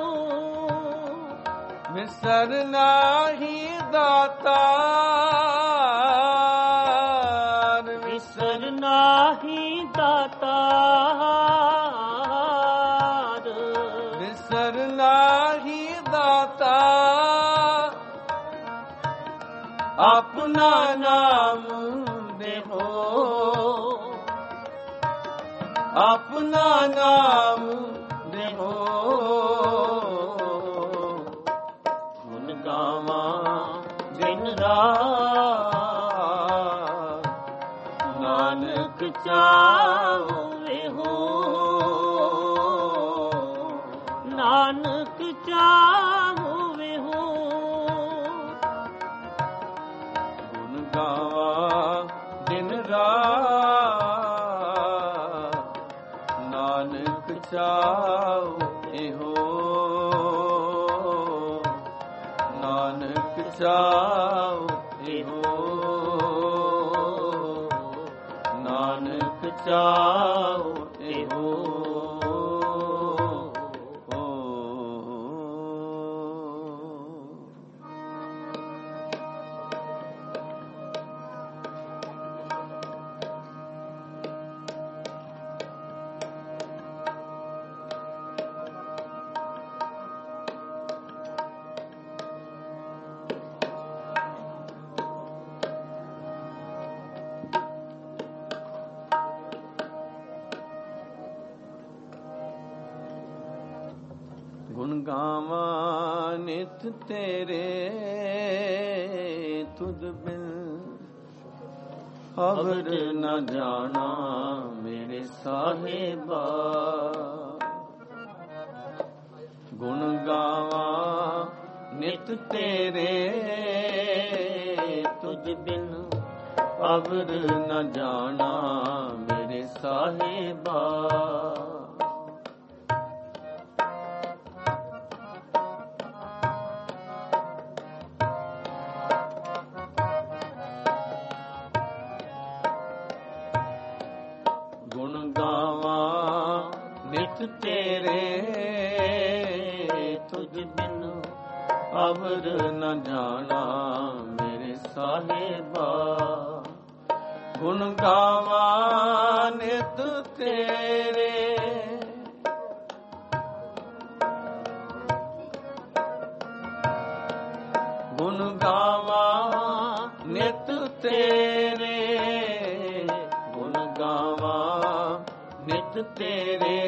ਵਿਸਰ ਨਾਹੀ ਦਾਤਾਰ ਵਿਸਰ ਨਾਹੀ ਦਾਤਾਰ ਵਿਸਰ ਨਾਹੀ ਦਾਤਾਰ ਆਪਣਾ ਨਾਮ ਦੇਵੋ ਆਪਣਾ ਨਾਮ ਦੇਵੋ ਗੁਣ ਗਾਵਾਂ ਦਿਨ ਰਾਤ ਨਾਨਕ ਚਾਹੋ ਇਹੋ ਨਾਨਕ ਚਾਹੋ ਇਹੋ ਗੁਣ ਗਾਵਾਂ ਦਿਨ ਰਾਤ ਨਾਨਕ ਚਾਹੋ ਇਹੋ ਨਾਨਕ ਚਾਹੋ ਇਹੋ ਨਾਨਕ ਚਾਹੋ ਇਹੋ ਗੁਣ ਗਾਵਾਂ ਨਿਤ ਤੇਰੇ ਤੁਧ ਬਿਨ ਅਵਰ ਨ ਜਾਣਾ ਮੇਰੇ ਸਾਹਿਬਾ ਗੁਣ ਗਾਵਾਂ ਨਿਤ ਤੇਰੇ ਤੁਝ ਬਿਨ ਅਵਰ ਨ ਜਾਣਾ ਮੇਰੇ ਸਾਹਿਬਾ ਨਿਤ ਤੇਰੇ, ਤੁਝ ਬਿਨ ਅਵਰ ਨ ਜਾਣਾ ਮੇਰੇ ਸਾਹਿਬਾ। ਗੁਣ ਗਾਵਾਂ ਨਿਤ ਤੇਰੇ, ਗੁਣ ਗਾਵਾਂ ਨਿਤ ਤੇਰੇ, ਗੁਣ ਗਾਵਾਂ ਨਿਤ ਤੇਰੇ,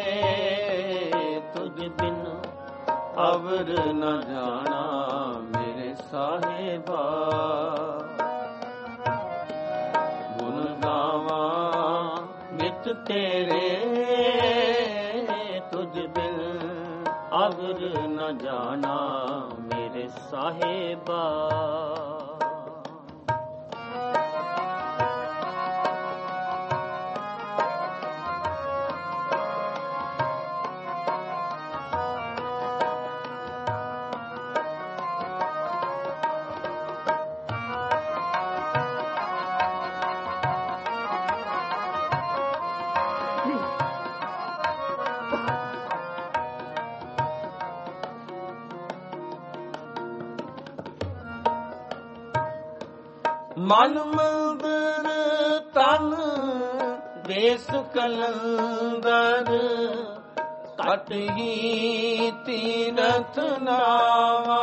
ਤੁਝ ਬਿਨ ਅਵਰ ਨ ਜਾਣਾ ਮੇਰੇ ਸਾਹਿਬਾ। ਗੁਣ ਗਾਵਾਂ ਨਿਤ ਤੇਰੇ, ਤੁਝ ਬਿਨ ਅਵਰ ਨ ਜਾਣਾ ਮੇਰੇ ਸਾਹਿਬਾ। ਮਨ ਮੰਦਰ ਤਨ ਦੇਸ ਕਲੰਦਰ, ਘਟ ਹੀ ਤੀਰਥ ਨਾਵਾ।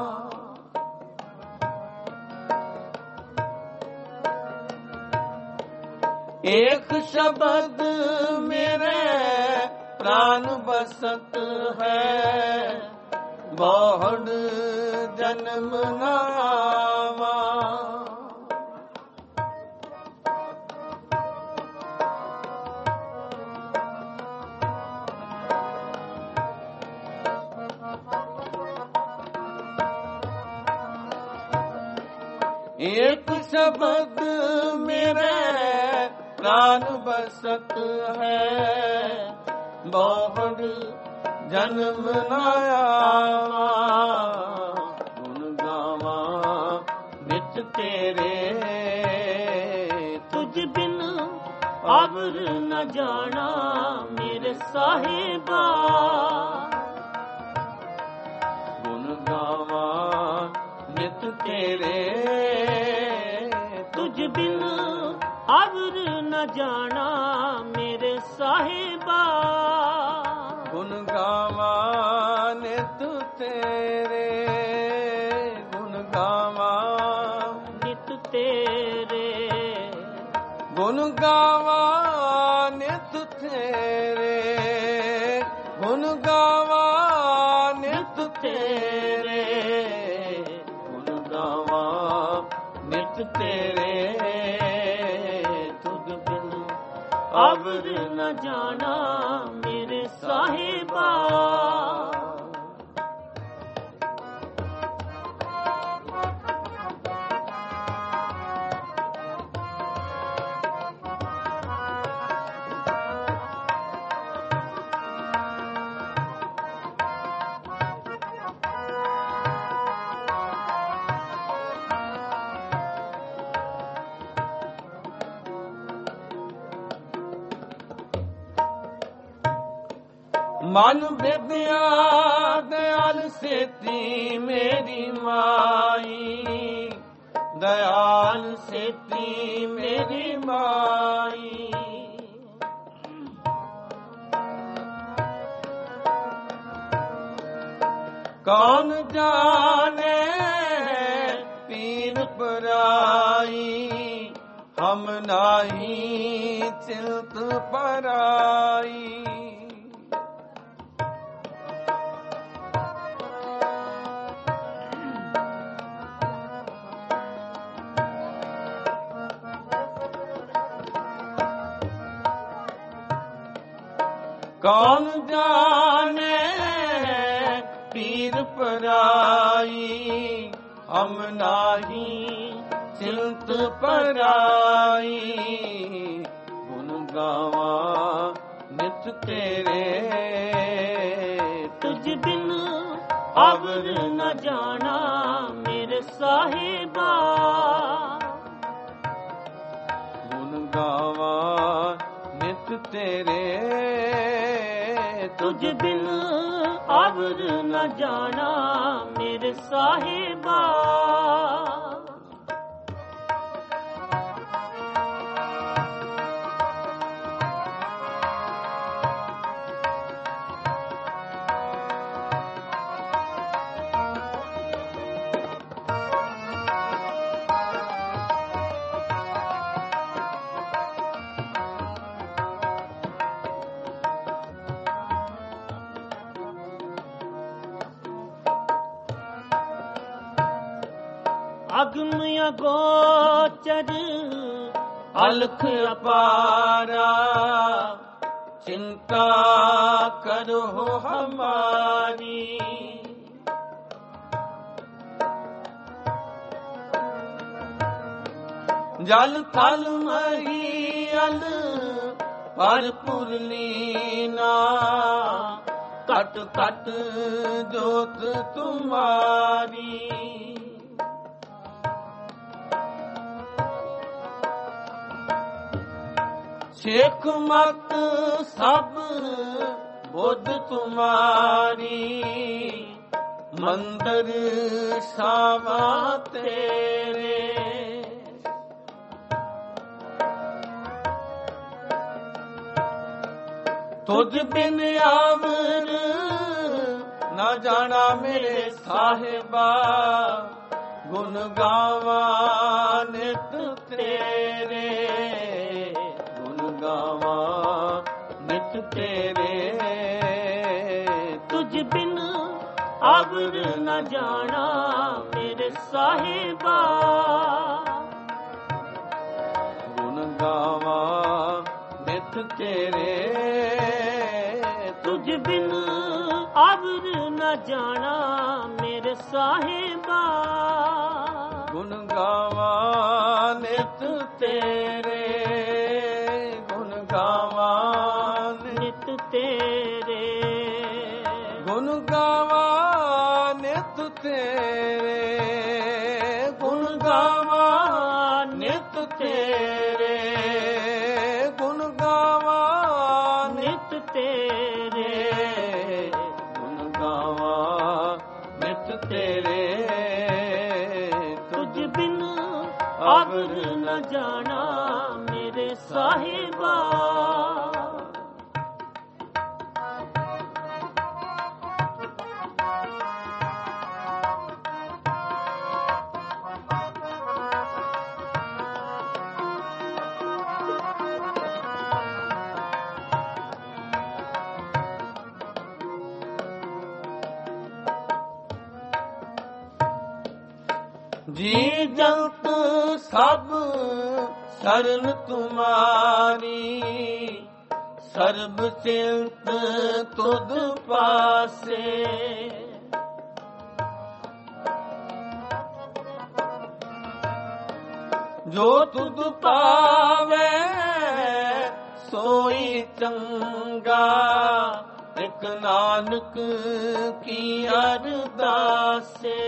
ਏਕ ਸ਼ਬਦ ਮੇਰੇ ਪ੍ਰਾਨ ਬਸਤ ਹੈ, ਬਹੁੜ ਜਨਮ ਨਾਵਾ। ਏਕ ਸ਼ਬਦ ਮੇਰੇ ਪ੍ਰਾਨ ਬਸਤ ਹੈ, ਬਹੁੜ ਜਨਮ ਨਾ ਆਵਾ। ਗੁਣ ਗਾਵਾਂ ਨਿਤ ਤੇਰੇ, ਤੁਝ ਬਿਨ ਅਵਰ ਨ ਜਾਣਾ ਮੇਰੇ ਸਾਹਿਬਾ। ਗੁਣ ਗਾਵਾਂ ਨਿਤ ਤੇਰੇ, ਤੁਝ ਬਿਨ ਅਵਰ ਨ ਜਾਣਾ ਮੇਰੇ ਸਾਹਿਬਾ। ਗੁਣ ਗਾਵਾਂ ਨਿਤ ਤੇਰੇ, ਗੁਣ ਗਾਵਾਂ ਨਿਤ ਤੇਰੇ, ਗੁਣ ਗਾਵਾਂ ਨਿਤ ਤੇਰੇ, ਗੁਣ ਗਾਵਾਂ ਨਿਤ ਤੇਰੇ, ਗੁਣ ਗਾਵਾਂ ਨਿਤ ਤੇਰੇ, ਤੁਧ ਬਿਨ ਅਵਰ ਨ ਜਾਣਾ ਮੇਰੇ ਸਾਹਿਬਾ। ਮਨ ਵਿਦਿਆ ਦਇਆਲ ਸੇਤੀ ਮੇਰੀ ਮਾਈ, ਦਇਆਲ ਸੇਤੀ ਮੇਰੀ ਮਾਈ। ਕੌਣ ਜਾਣੇ ਪੀਰ ਪਰਾਈ, ਹਮ ਨਾਹੀ ਚਿੰਤ ਪਰਾਈ। ਕੌਣ ਜਾਣੇ ਪੀਰ ਪਰਾਈ, ਹਮ ਨਾਹੀ ਚਿੰਤ ਪਰਾਈ। ਗੁਣ ਗਾਵਾਂ ਨਿਤ ਤੇਰੇ, ਤੁਝ ਬਿਨ ਅਵਰ ਨ ਜਾਣਾ ਮੇਰੇ ਸਾਹਿਬਾ। ਗੁਣ ਗਾਵਾਂ ਨਿਤ ਤੇਰੇ, ਤੁਝ ਬਿਨ ਅਵਰ ਨ ਜਾਣਾ ਮੇਰੇ ਸਾਹਿਬਾ। ਅਗਮ ਅਗੋਚਰ ਅਲਖ ਅਪਾਰਾ ਚਿੰਤਾ ਕਰੋ ਹਮਾਰੀ। ਜਲ ਥਲ ਮਹੀਅਲ ਭਰਪੁਰ ਲੀਨਾ ਘਟ ਘਟ ਜੋਤ ਤੁਮਾਰੀ। ਸਿੱਖ ਮਤ ਸਭ ਬੁੱਧ ਤੁਮਾਰੀ ਮੰਦਰ ਸਾਵਾ ਤੇਰੇ। ਤੁਝ ਬਿਨ ਆਵਰ ਨਾ ਜਾਣਾ ਮੇਰੇ ਸਾਹਿਬਾ। ਗੁਣ ਗਾਵਾਂ ਨਿਤ ਤੇਰੇ ਗੁਣ ਗਾਵਾਂ ਨਿਤ ਤੇਰੇ। ਤੁਝ ਬਿਨ ਅਵਰ ਨ ਜਾਣਾ ਮੇਰੇ ਸਾਹਿਬਾ। ਗੁਣ ਗਾਵਾਂ ਨਿਤ ਤੇਰੇ। ਤੁਝ ਬਿਨ ਅਵਰ ਨ ਜਾਣਾ ਮੇਰੇ ਸਾਹਿਬਾ। ਗੁਣ ਗਾਵਾਂ ਨਿਤ ਤੇਰੇ ਗੁਣ ਗਾਵਾਂ ਨਿਤ ਤੇਰੇ ਗੁਣ ਗਾਵਾਂ ਨਿਤ ਤੇਰੇ ਗੁਣ ਗਾਵਾਂ ਨਿਤ ਤੇਰੇ ਗੁਣ ਗਾਵਾਂ ਨਿਤ ਤੇਰੇ ਗੁਣ ਗਾਵਾਂ ਨਿਤ ਤੇਰੇ। ਤੁਝ ਬਿਨ ਅਵਰ ਨ ਜਾਣਾ ਮੇਰੇ ਸਾਹਿਬਾ। ਜੀ ਜੰਤ ਸਭ ਸਰਨ ਤੁਮਾਰੀ ਸਰਬ ਚਿੰਤ ਤੁਧ ਪਾਸੇ। ਜੋ ਤੁਧ ਪਾਵੇ ਸੋਈ ਚੰਗਾ ਇਕ ਨਾਨਕ ਕੀ ਅਰਦਾਸੇ।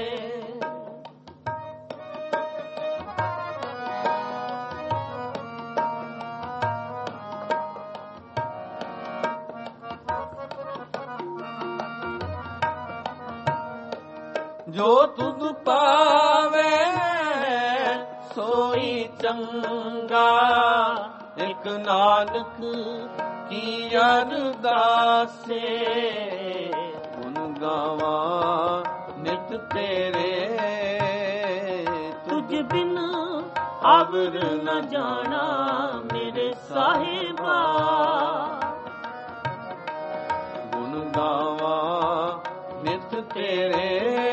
ਜੋ ਤੁਧ ਪਾਵੇ ਸੋਈ ਚੰਗਾ ਇਕ ਨਾਨਕ ਕੀ ਅਰਦਾਸੇ। ਗੁਣ ਗਾਵਾਂ ਨਿਤ ਤੇਰੇ ਤੁਝ ਬਿਨ ਅਵਰ ਨ ਜਾਣਾ ਮੇਰੇ ਸਾਹਿਬਾ। ਗੁਣ ਗਾਵਾਂ ਨਿਤ ਤੇਰੇ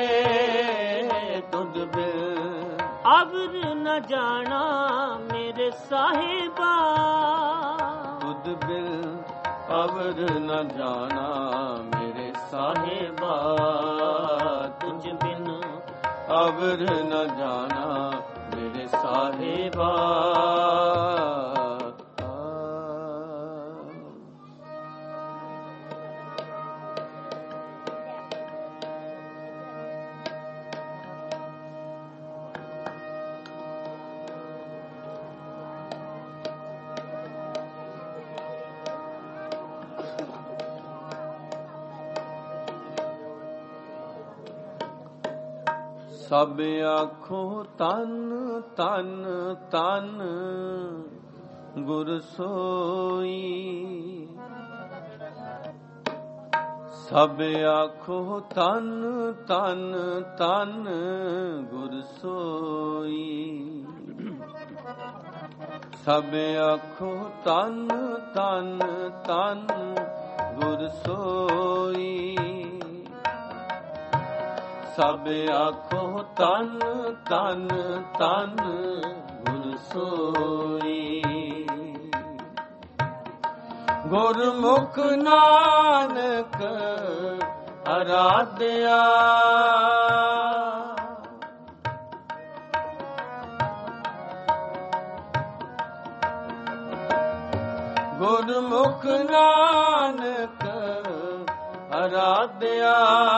ਤੁਧ ਬਿਨ ਅਵਰ ਨ ਜਾਣਾ ਮੇਰੇ ਸਾਹਿਬਾ। ਤੁਧ ਬਿਨ ਅਵਰ ਨ ਜਾਣਾ ਮੇਰੇ ਸਾਹਿਬਾ। ਤੁਝ ਬਿਨ ਅਵਰ ਨ ਜਾਣਾ ਮੇਰੇ ਸਾਹਿਬਾ। ਸਭ ਆਖੋ ਤਨ ਤਨ ਤਨ ਗੁਰ ਸੋਈ। ਸਭ ਆਖੋ ਤਨ ਤਨ ਤਨ ਗੁਰ ਸੋਈ। ਸਭ ਆਖੋ ਤਨ ਤਨ ਤਨ ਗੁਰ ਸੋਈ। ਸਭ ਆਖੋ ਤਨ ਤਨ ਤਨ ਗੁਰ ਸੋਈ। ਗੁਰਮੁਖ ਨਾਨਕ ਅਰਾਧਿਆ। ਗੁਰਮੁਖ ਨਾਨਕ ਅਰਾਧਿਆ।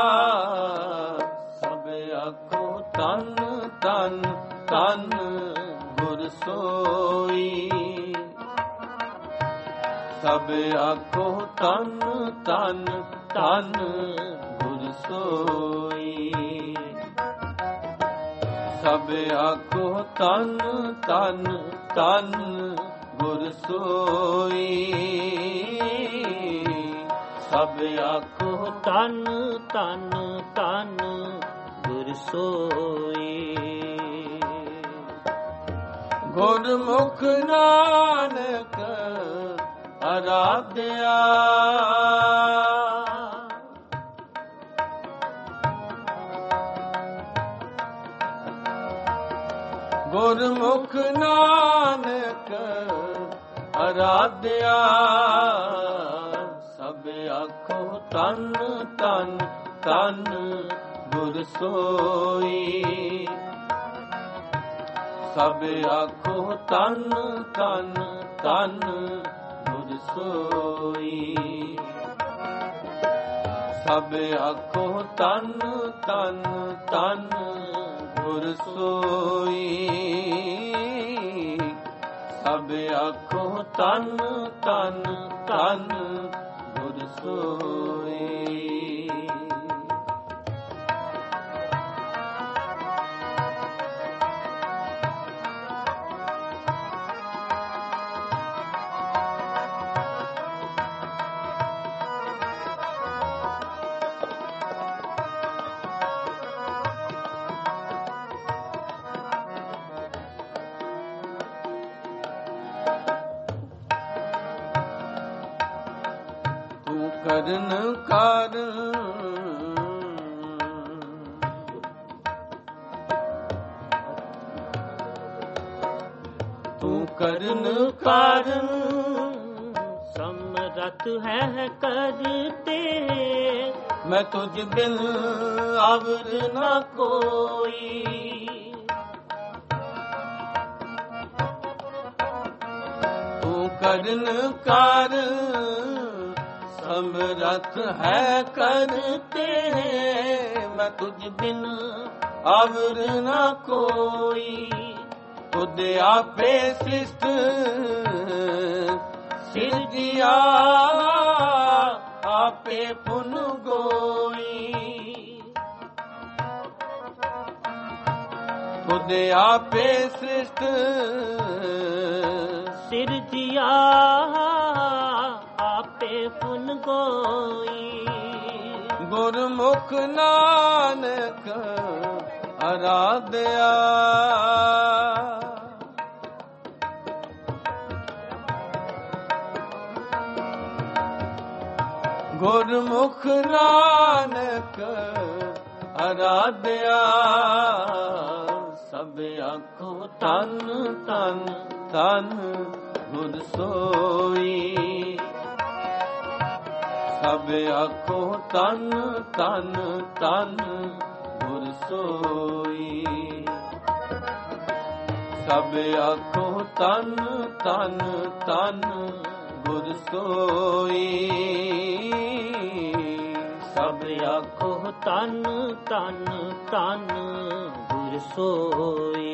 ਸਭ ਆਖੋ ਤਨ ਤਨ ਤਨ ਗੁਰ ਸੋਈ। ਸਭ ਆਖੋ ਤਨ ਤਨ ਤਨ ਗੁਰ ਸੋਈ। ਸਭ ਆਖੋ ਤਨ ਤਨ ਤਨ ਗੁਰ ਸੋਈ। ਸਭ ਆਖੋ ਤਨ ਤਨ ਤਨ ਗੁਰ ਸੋਈ। ਗੁਰਮੁਖ ਨਾਨਕ ਅਰਾਧਿਆ। ਗੁਰਮੁਖ ਨਾਨਕ ਅਰਾਧਿਆ। ਸਭ ਆਖੋ ਤਨ ਤਨ ਤਨ ਗੁਰ ਸੋਈ। ਸਭ ਆਖੋ ਤਨ ਤਨ ਤਨ ਗੁਰ ਸੋਈ। ਸਭ ਆਖੋ ਤਨ ਤਨ ਤਨ ਗੁਰ ਸੋਈ। ਸਭ ਆਖੋ ਤਨ ਤਨ ਤਨ ਗੁਰ ਸੋਈ। ਕਰਨ ਕਾਰਨ ਤੂੰ ਕਰਨ ਕਾਰਨ ਸਮਰਥ ਹੈ ਕਰਤੇ। ਮੈਂ ਤੁਝ ਬਿਨ ਅਵਰ ਨਾ ਕੋਈ। ਤੂੰ ਕਰਨ ਕਾਰਨ ਸਮਰਥ ਹੈ ਕਰਤੇ। ਮੈਂ ਤੁਝ ਬਿਨ ਅਵਰ ਨਾ ਕੋਈ। ਤੁਧ ਆਪੇ ਸ੍ਰਿਸ਼ਟ ਸਿਰਜਿਆ। ਆਪੇ ਪੁਨ ਗੋਈ। ਤੁਧ ਆਪੇ ਸ੍ਰਿਸ਼ਟ ਸਿਰਜਿਆ। ਆਪੇ ਪੁਨ ਗੋਈ। ਗੁਰਮੁਖ ਨਾਨਕ ਅਰਾਧਿਆ। ਗੁਰਮੁਖ ਨਾਨਕ ਅਰਾਧਿਆ। ਸਭ ਆਖੋ ਤਨ ਤਨ ਤਨ ਗੁਰ ਸੋਈ। ਸਭ ਆਖੋ ਤਨ ਤਨ ਤਨ ਗੁਰ ਸੋਈ। ਸਭ ਆਖੋ ਤਨ ਤਨ ਤਨ ਗੁਰ ਸੋਈ। ਸਭ ਆਖੋ ਤਨ ਤਨ ਤਨ ਗੁਰ ਸੋਈ।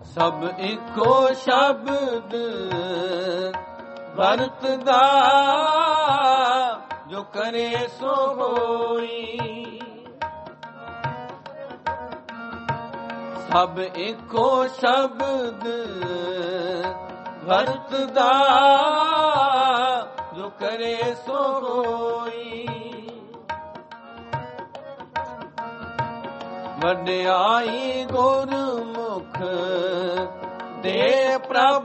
ਸਭ ਇੱਕੋ ਸ਼ਬਦ ਵਰਤਦਾ, ਜੋ ਕਰੇ ਸੋ ਹੋਈ। ਸਭ ਇੱਕੋ ਸ਼ਬਦ ਵਰਤਦਾ, ਜੋ ਕਰੇ ਸੋ ਹੋਈ। ਵਡਿਆਈ ਗੁਰਮੁਖ ਦੇ ਪ੍ਰਭ,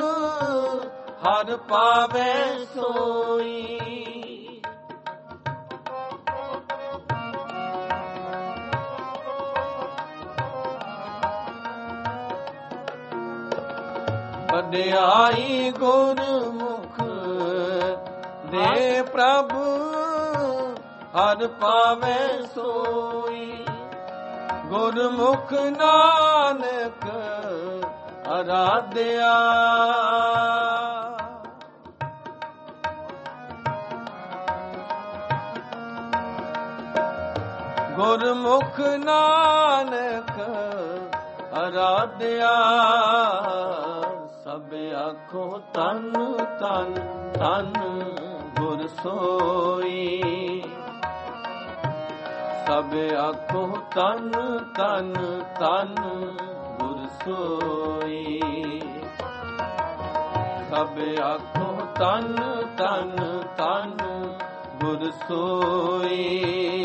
ਹਰ ਪਾਵੇ ਸੋਈ। ਵਡਿਆਈ ਗੁਰਮੁਖ ਦੇ ਪ੍ਰਭ, ਹਰ ਪਾਵੇ ਸੋਈ। ਗੁਰਮੁਖ ਨਾਨਕ ਅਰਾਧਿਆ, ਗੁਰਮੁਖ ਨਾਨਕ ਅਰਾਧਿਆ। ਸਭ ਆਖੋ ਤਨ ਤਨ ਤਨ ਗੁਰ ਸੋਈ। ਸਭ ਆਖੋ ਤਨ ਤਨ ਤਨ ਗੁਰ ਸੋਈ। ਸਭ ਆਖੋ ਤਨ ਤਨ ਤਨ ਗੁਰ ਸੋਈ।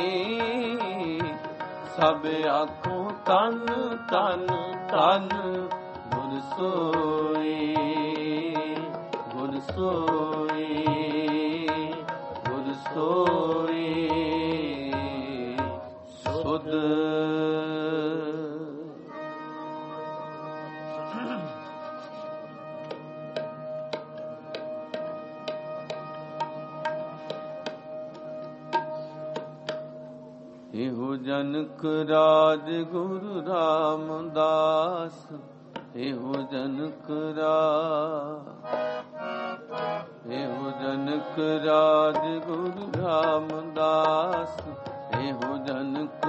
ਸਭ ਆਖੋ ਤਨ ਤਨ ਤਨ ਗੁਰ ਸੋਈ। ਗੁਰ ਸੋਈ, ਗੁਰ ਸੋਈ ਸੁਧ। ਇਹੋ ਜਨਕ ਰਾਜ ਗੁਰੂ ਰਾਮਦਾਸ, ਇਹੋ ਜਨਕ ਇਹੋ ਜਨਕ ਰਾਜ ਗੁਰੂ ਰਾਮਦਾਸ, ਇਹੋ ਜਨਕ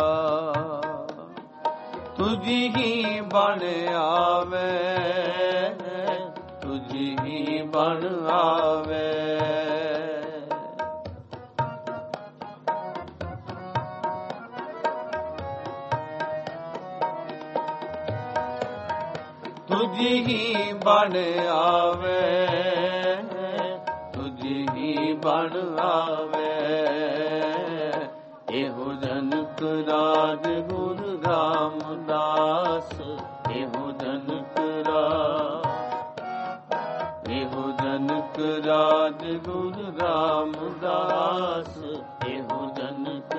ਤੁਝੀ ਹੀ ਬਣ ਆਵੇ, ਤੁਝੀ ਹੀ ਬਣ ਆਵੇ। ਤੁਝੀ ਹੀ ਬਣ ਆਵੇ, ਤੁਝੀ ਹੀ ਬਣ ਆਵੇ। ਇਹੋ ਜਨਕ ਰਾਜ ਗੁਰੂ ਰਾਮਦਾਸ, ਇਹੋ ਜਨਕ ਇਹੋ ਜਨਕ ਰਾਜ ਗੁਰੂ ਰਾਮਦਾਸ, ਇਹੋ ਜਨਕ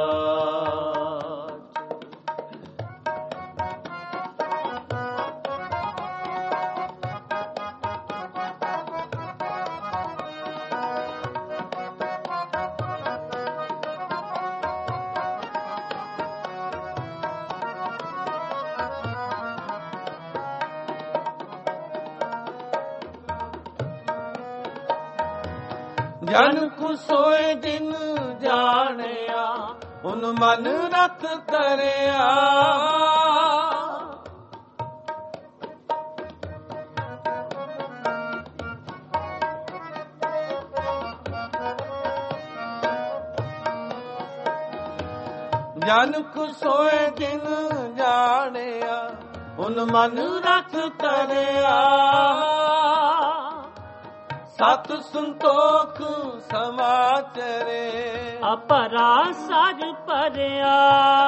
ਜਨ ਕੋ ਸੋਏ ਦਿਨ ਜਾਣਿਆ, ਹੁਣ ਮਨ ਰਤ ਕਰਿਆ। ਜਨ ਕੋ ਸੋਏ ਦਿਨ ਜਾਣਿਆ, ਹੁਣ ਮਨ ਰਤ ਕਰਿਆ। ਸਤ ਸੰਤੋਖ ਸਮਾਚਰੇ, ਅਪਰਾ ਸਜ ਭਰਿਆ।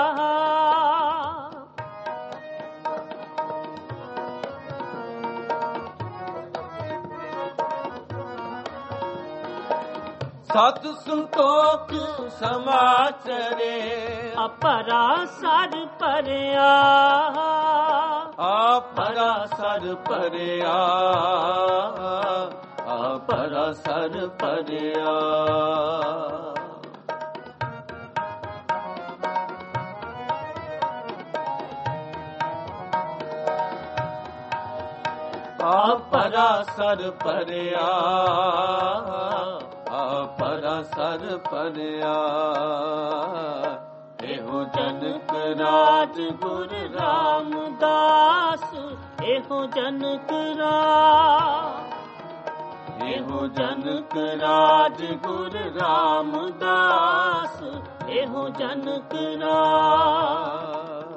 ਸਤ ਸੰਤੋਖ ਸਮਾਚਰੇ, ਅਪਰਾ ਸਜ ਭਰਿਆ। ਆਪਰਾ ਸਰ ਭਰਿਆ, ਆਪਰਾ ਸਰ ਭਰਿਆ। ਆਪਰਾ ਸਰ ਭਰਿਆ, ਆਪਰਾ ਸਰ ਭਰਿਆ। ਇਹੋ ਇਹੋ ਜਨਕ ਰਾਜ ਗੁਰ ਰਾਮਦਾਸ ਇਹੋ ਜਨਕ ਰਾਜ ਇਹੋ ਜਨਕ ਰਾਜ ਗੁਰ ਰਾਮਦਾਸ ਇਹੋ ਜਨਕ ਰਾਜ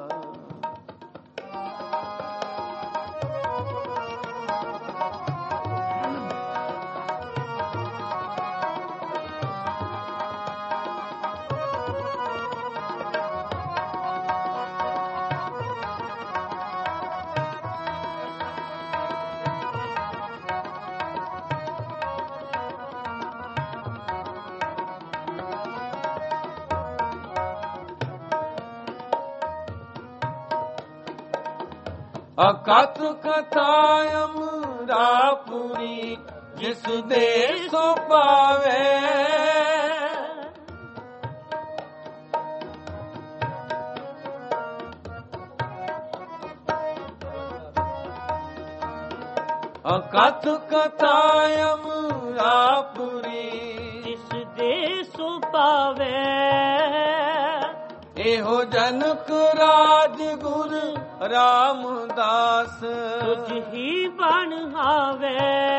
ਅਕਥ ਕਥਾ ਅਮਰਾਪੁਰੀ ਜਿਸ ਦੇ ਸੋ ਪਾਵੇ ਅਕਥ ਕਥਾ ਅਮਰਾਪੁਰੀ ਜਿਸ ਦੇ ਸੋ ਪਾਵੇ ਇਹੋ ਜਨਕ ਰਾਜ ਗੁਰ ਰਾਮਦਾਸ ਤੁਝ ਹੀ ਬਣ ਆਵੇ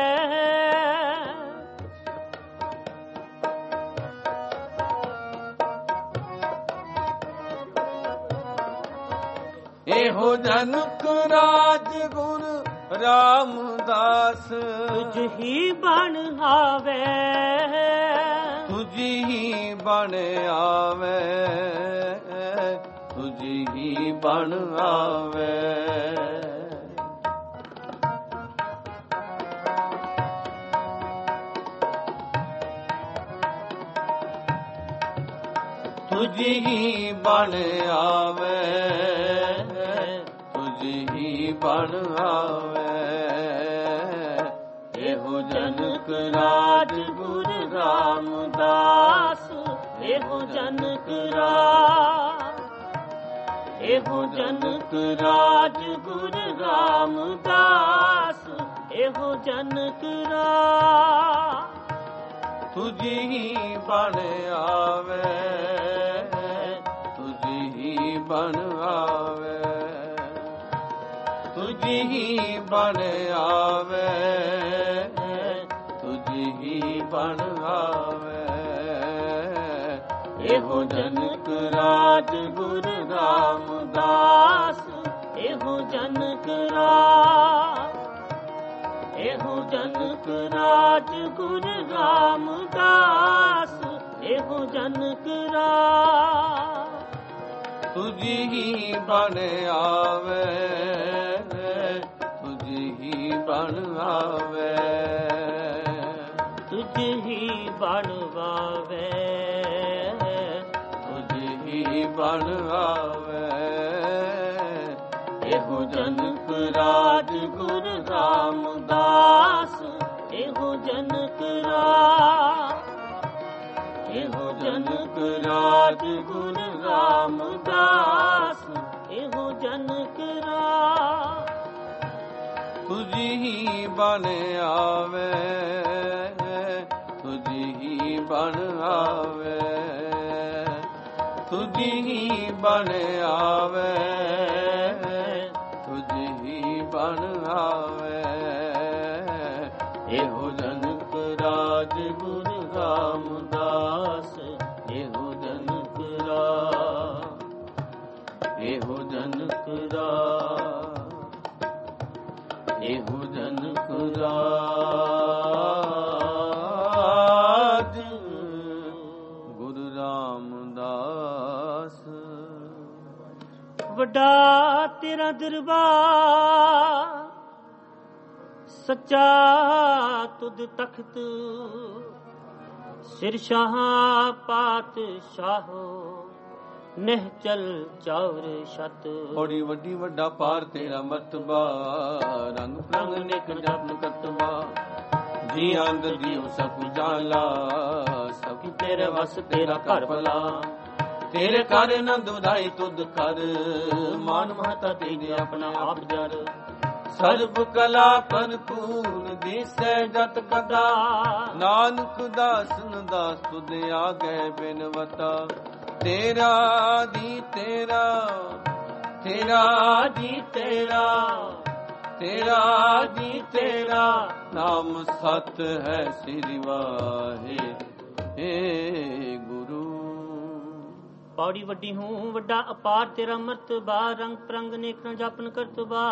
ਇਹੋ ਜਨਕ ਰਾਜ ਗੁਰ ਰਾਮਦਾਸ ਤੁਝ ਹੀ ਬਣ ਆਵੇ ਤੁਝ ਹੀ ਬਣ ਆਵੇ ਤੁਝ ਹੀ ਬਣ ਆਵੇ ਤੁਝ ਹੀ ਬਣ ਆਵੇ ਤੁਝ ਹੀ ਬਣ ਆਵੇ ਇਹੋ ਜਨਕ ਰਾਜ ਗੁਰ ਰਾਮਦਾਸ ਇਹੋ ਜਨਕ ਰਾਜ ਇਹੋ ਜਨਕ ਰਾਜ ਗੁਰ ਰਾਮਦਾਸ ਇਹੋ ਜਨਕ ਰਾਜ ਤੁਝ ਹੀ ਬਣ ਆਵੇ ਤੁਝ ਹੀ ਬਣ ਆਵੇ ਤੁਝ ਹੀ ਬਣ ਆਵੇ ਤੁਝ ਹੀ ਬਣ ਆਵੇ ਇਹੋ ਜਨਕ ਰਾਜ ਗੁਰ ਰਾਮਦਾਸ ਇਹੋ ਜਨਕ ਰਾਜ ਇਹੋ ਜਨਕ ਰਾਜ ਗੁਰ ਰਾਮਦਾਸ ਇਹੋ ਜਨਕ ਰਾਜ ਤੁਝ ਹੀ ਬਣ ਆਵੇ ਤੁਝ ਹੀ ਬਣ ਆਵੇ ਤੁਝ ਹੀ ਬਣਵਾਵੇ ਤੁਝ ਹੀ ਬਣ ਆਵੇ ਇਹੋ ਜਨਕ ਰਾਜ ਗੁਰ ਰਾਮਦਾਸ ਇਹੋ ਜਨਕ ਰਾਜ ਇਹੋ ਜਨਕ ਰਾਜ ਗੁਰ ਰਾਮਦਾਸ ਇਹੋ ਜਨਕ ਰਾਜ ਤੁਝ ਹੀ ਬਣ ਆਵੇ ਤੁਝ ਹੀ ਬਣ ਆਵੇ ਤੁਝ ਹੀ ਬਣ ਆਵੇ ਤੁਝ ਹੀ ਬਣ ਆਵੇ ਇਹੋ ਜਨਕ ਰਾਜ ਗੁਰ ਰਾਮਦਾਸ ਇਹੋ ਜਨਕ ਰਾਜ ਇਹੋ ਜਨਕ ਰਾਜ ਇਹੋ ਜਨਕ ਰਾਜ ਗੁਰੂ ਰਾਮਦਾਸ ਵੱਡਾ ਤੇਰਾ ਦਰਬਾਰ ਸੱਚਾ ਤੁਧ ਤਖਤ ਸਿਰ ਸ਼ਾਹ ਪਾਤਸ਼ਾਹੋ ਨਿਹਚਲ ਚੌਰ ਛਤ ਬੜੀ ਵੱਡੀ ਵੱਡਾ ਪਾਰ ਤੇਰਾ ਮਰਤਬਾ ਰੰਗ ਪ੍ਰੰਗ ਨਿਕ ਜਪਨ ਕਤਵਾ ਜੀ ਅੰਦ ਦਿਓ ਸਭ ਜਾਲਾ ਸਭ ਤੇਰੇ ਵਸ ਤੇਰਾ ਘਰ ਭਲਾ ਤੇਰੇ ਘਰ ਆਨੰਦ ਵਧਾਈ ਤੁਧ ਕਰ ਮਾਨ ਮਹਤਾ ਤੇਰੇ ਆਪਣਾ ਆਪ ਜਰ ਸਰਬ ਕਲਾ ਭਰਪੂਰ ਦਿਸੈ ਜਤ ਕਦਾ ਨਾਨਕ ਦਾਸਨ ਦਾਸ ਤੁਧ ਆਗੇ ਬਿਨਵਤਾ ਤੇਰਾ ਜੀ ਤੇਰਾ, ਤੇਰਾ ਜੀ ਤੇਰਾ, ਤੇਰਾ ਜੀ ਤੇਰਾ, ਨਾਮ ਸਤ ਹੈ ਸ੍ਰੀ ਵਾਹੇ ਗੁਰੂ। ਪੌੜੀ ਵੱਡੀ ਹੂੰ ਵੱਡਾ ਅਪਾਰ ਤੇਰਾ ਮਰਤਬਾ, ਰੰਗ ਪ੍ਰੰਗ ਨੇਕ ਨ ਜਾਪਨ ਕਰਤਬਾ।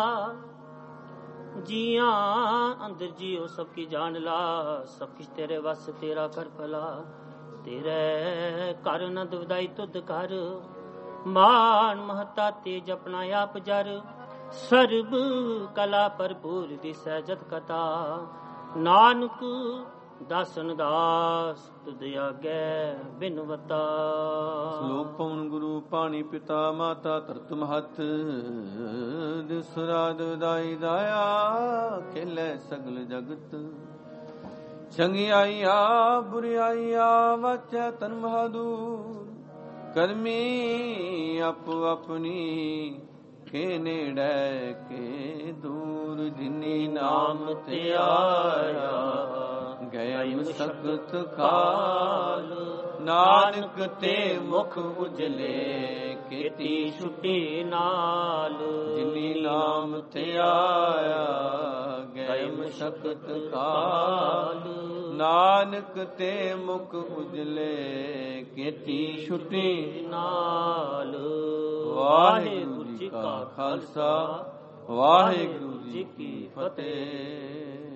ਜੀਆਂ ਅੰਦਰ ਜੀਓ ਸਭ ਕੀ ਜਾਣ ਲਾ, ਸਭ ਕਿਛ ਤੇਰੇ ਵਸ ਤੇਰਾ ਕਰ ਭਲਾ। ਤੇਰੇ ਕਰ ਨੰਦ ਵਧਾਈ ਤੁਧ ਕਰ, ਮਾਨ ਮਹਤਾ ਤੇਜ ਆਪਣਾ ਆਪ ਜਰ। ਸਰਬ ਕਲਾ ਭਰਪੂਰ ਦਿਸੈ ਜਤ ਕਥਾ, ਨਾਨਕ ਦਾਸਨ ਦਾਸ ਤੁਧ ਆਗੇ ਬਿਨਵਤਾ। ਸ਼ਲੋਕ ਪਵਨ ਗੁਰੂ ਪਾਣੀ ਪਿਤਾ ਮਾਤਾ ਧਰਤ ਮਹਤ, ਦਿਸਰਾਦ ਦਾਈ ਦਾਇਆ ਖੇਲੇ ਸਗਲ ਜਗਤ। ਚੰਗਿਆਈਆ ਬੁਰਿਆਈਆ ਵਾਚੈ ਤਨ ਮਹਾਦੂਰ, ਕਰਮੀ ਆਪੋ ਆਪਣੀ ਕੇ ਨੇੜੇ ਕੇ ਦੂਰ। ਜਿਨੀ ਨਾਮ ਤੇ ਆਇਆ ਗਏ ਮੁਸਕਤ ਕਾਲ, ਨਾਨਕ ਤੇ ਮੁਖ ਉਜਲੇ ਕੀਤੀ ਛੁੱਟੀ ਨਾਲ। ਜਿਨੀ ਨਾਮ ਤੇ ਆਇਆ ਗਏ ਮੁਸਕਤ ਕਾਲ, ਨਾਨਕ ਤੇ ਮੁਖ ਉਜਲੇ ਕੀਤੀ ਛੁੱਟੀ ਨਾਲ। ਵਾਹਿਗੁਰੂ ਜੀ ਕਾ ਖਾਲਸਾ, ਵਾਹਿਗੁਰੂ ਜੀ ਕੀ ਫਤਿਹ।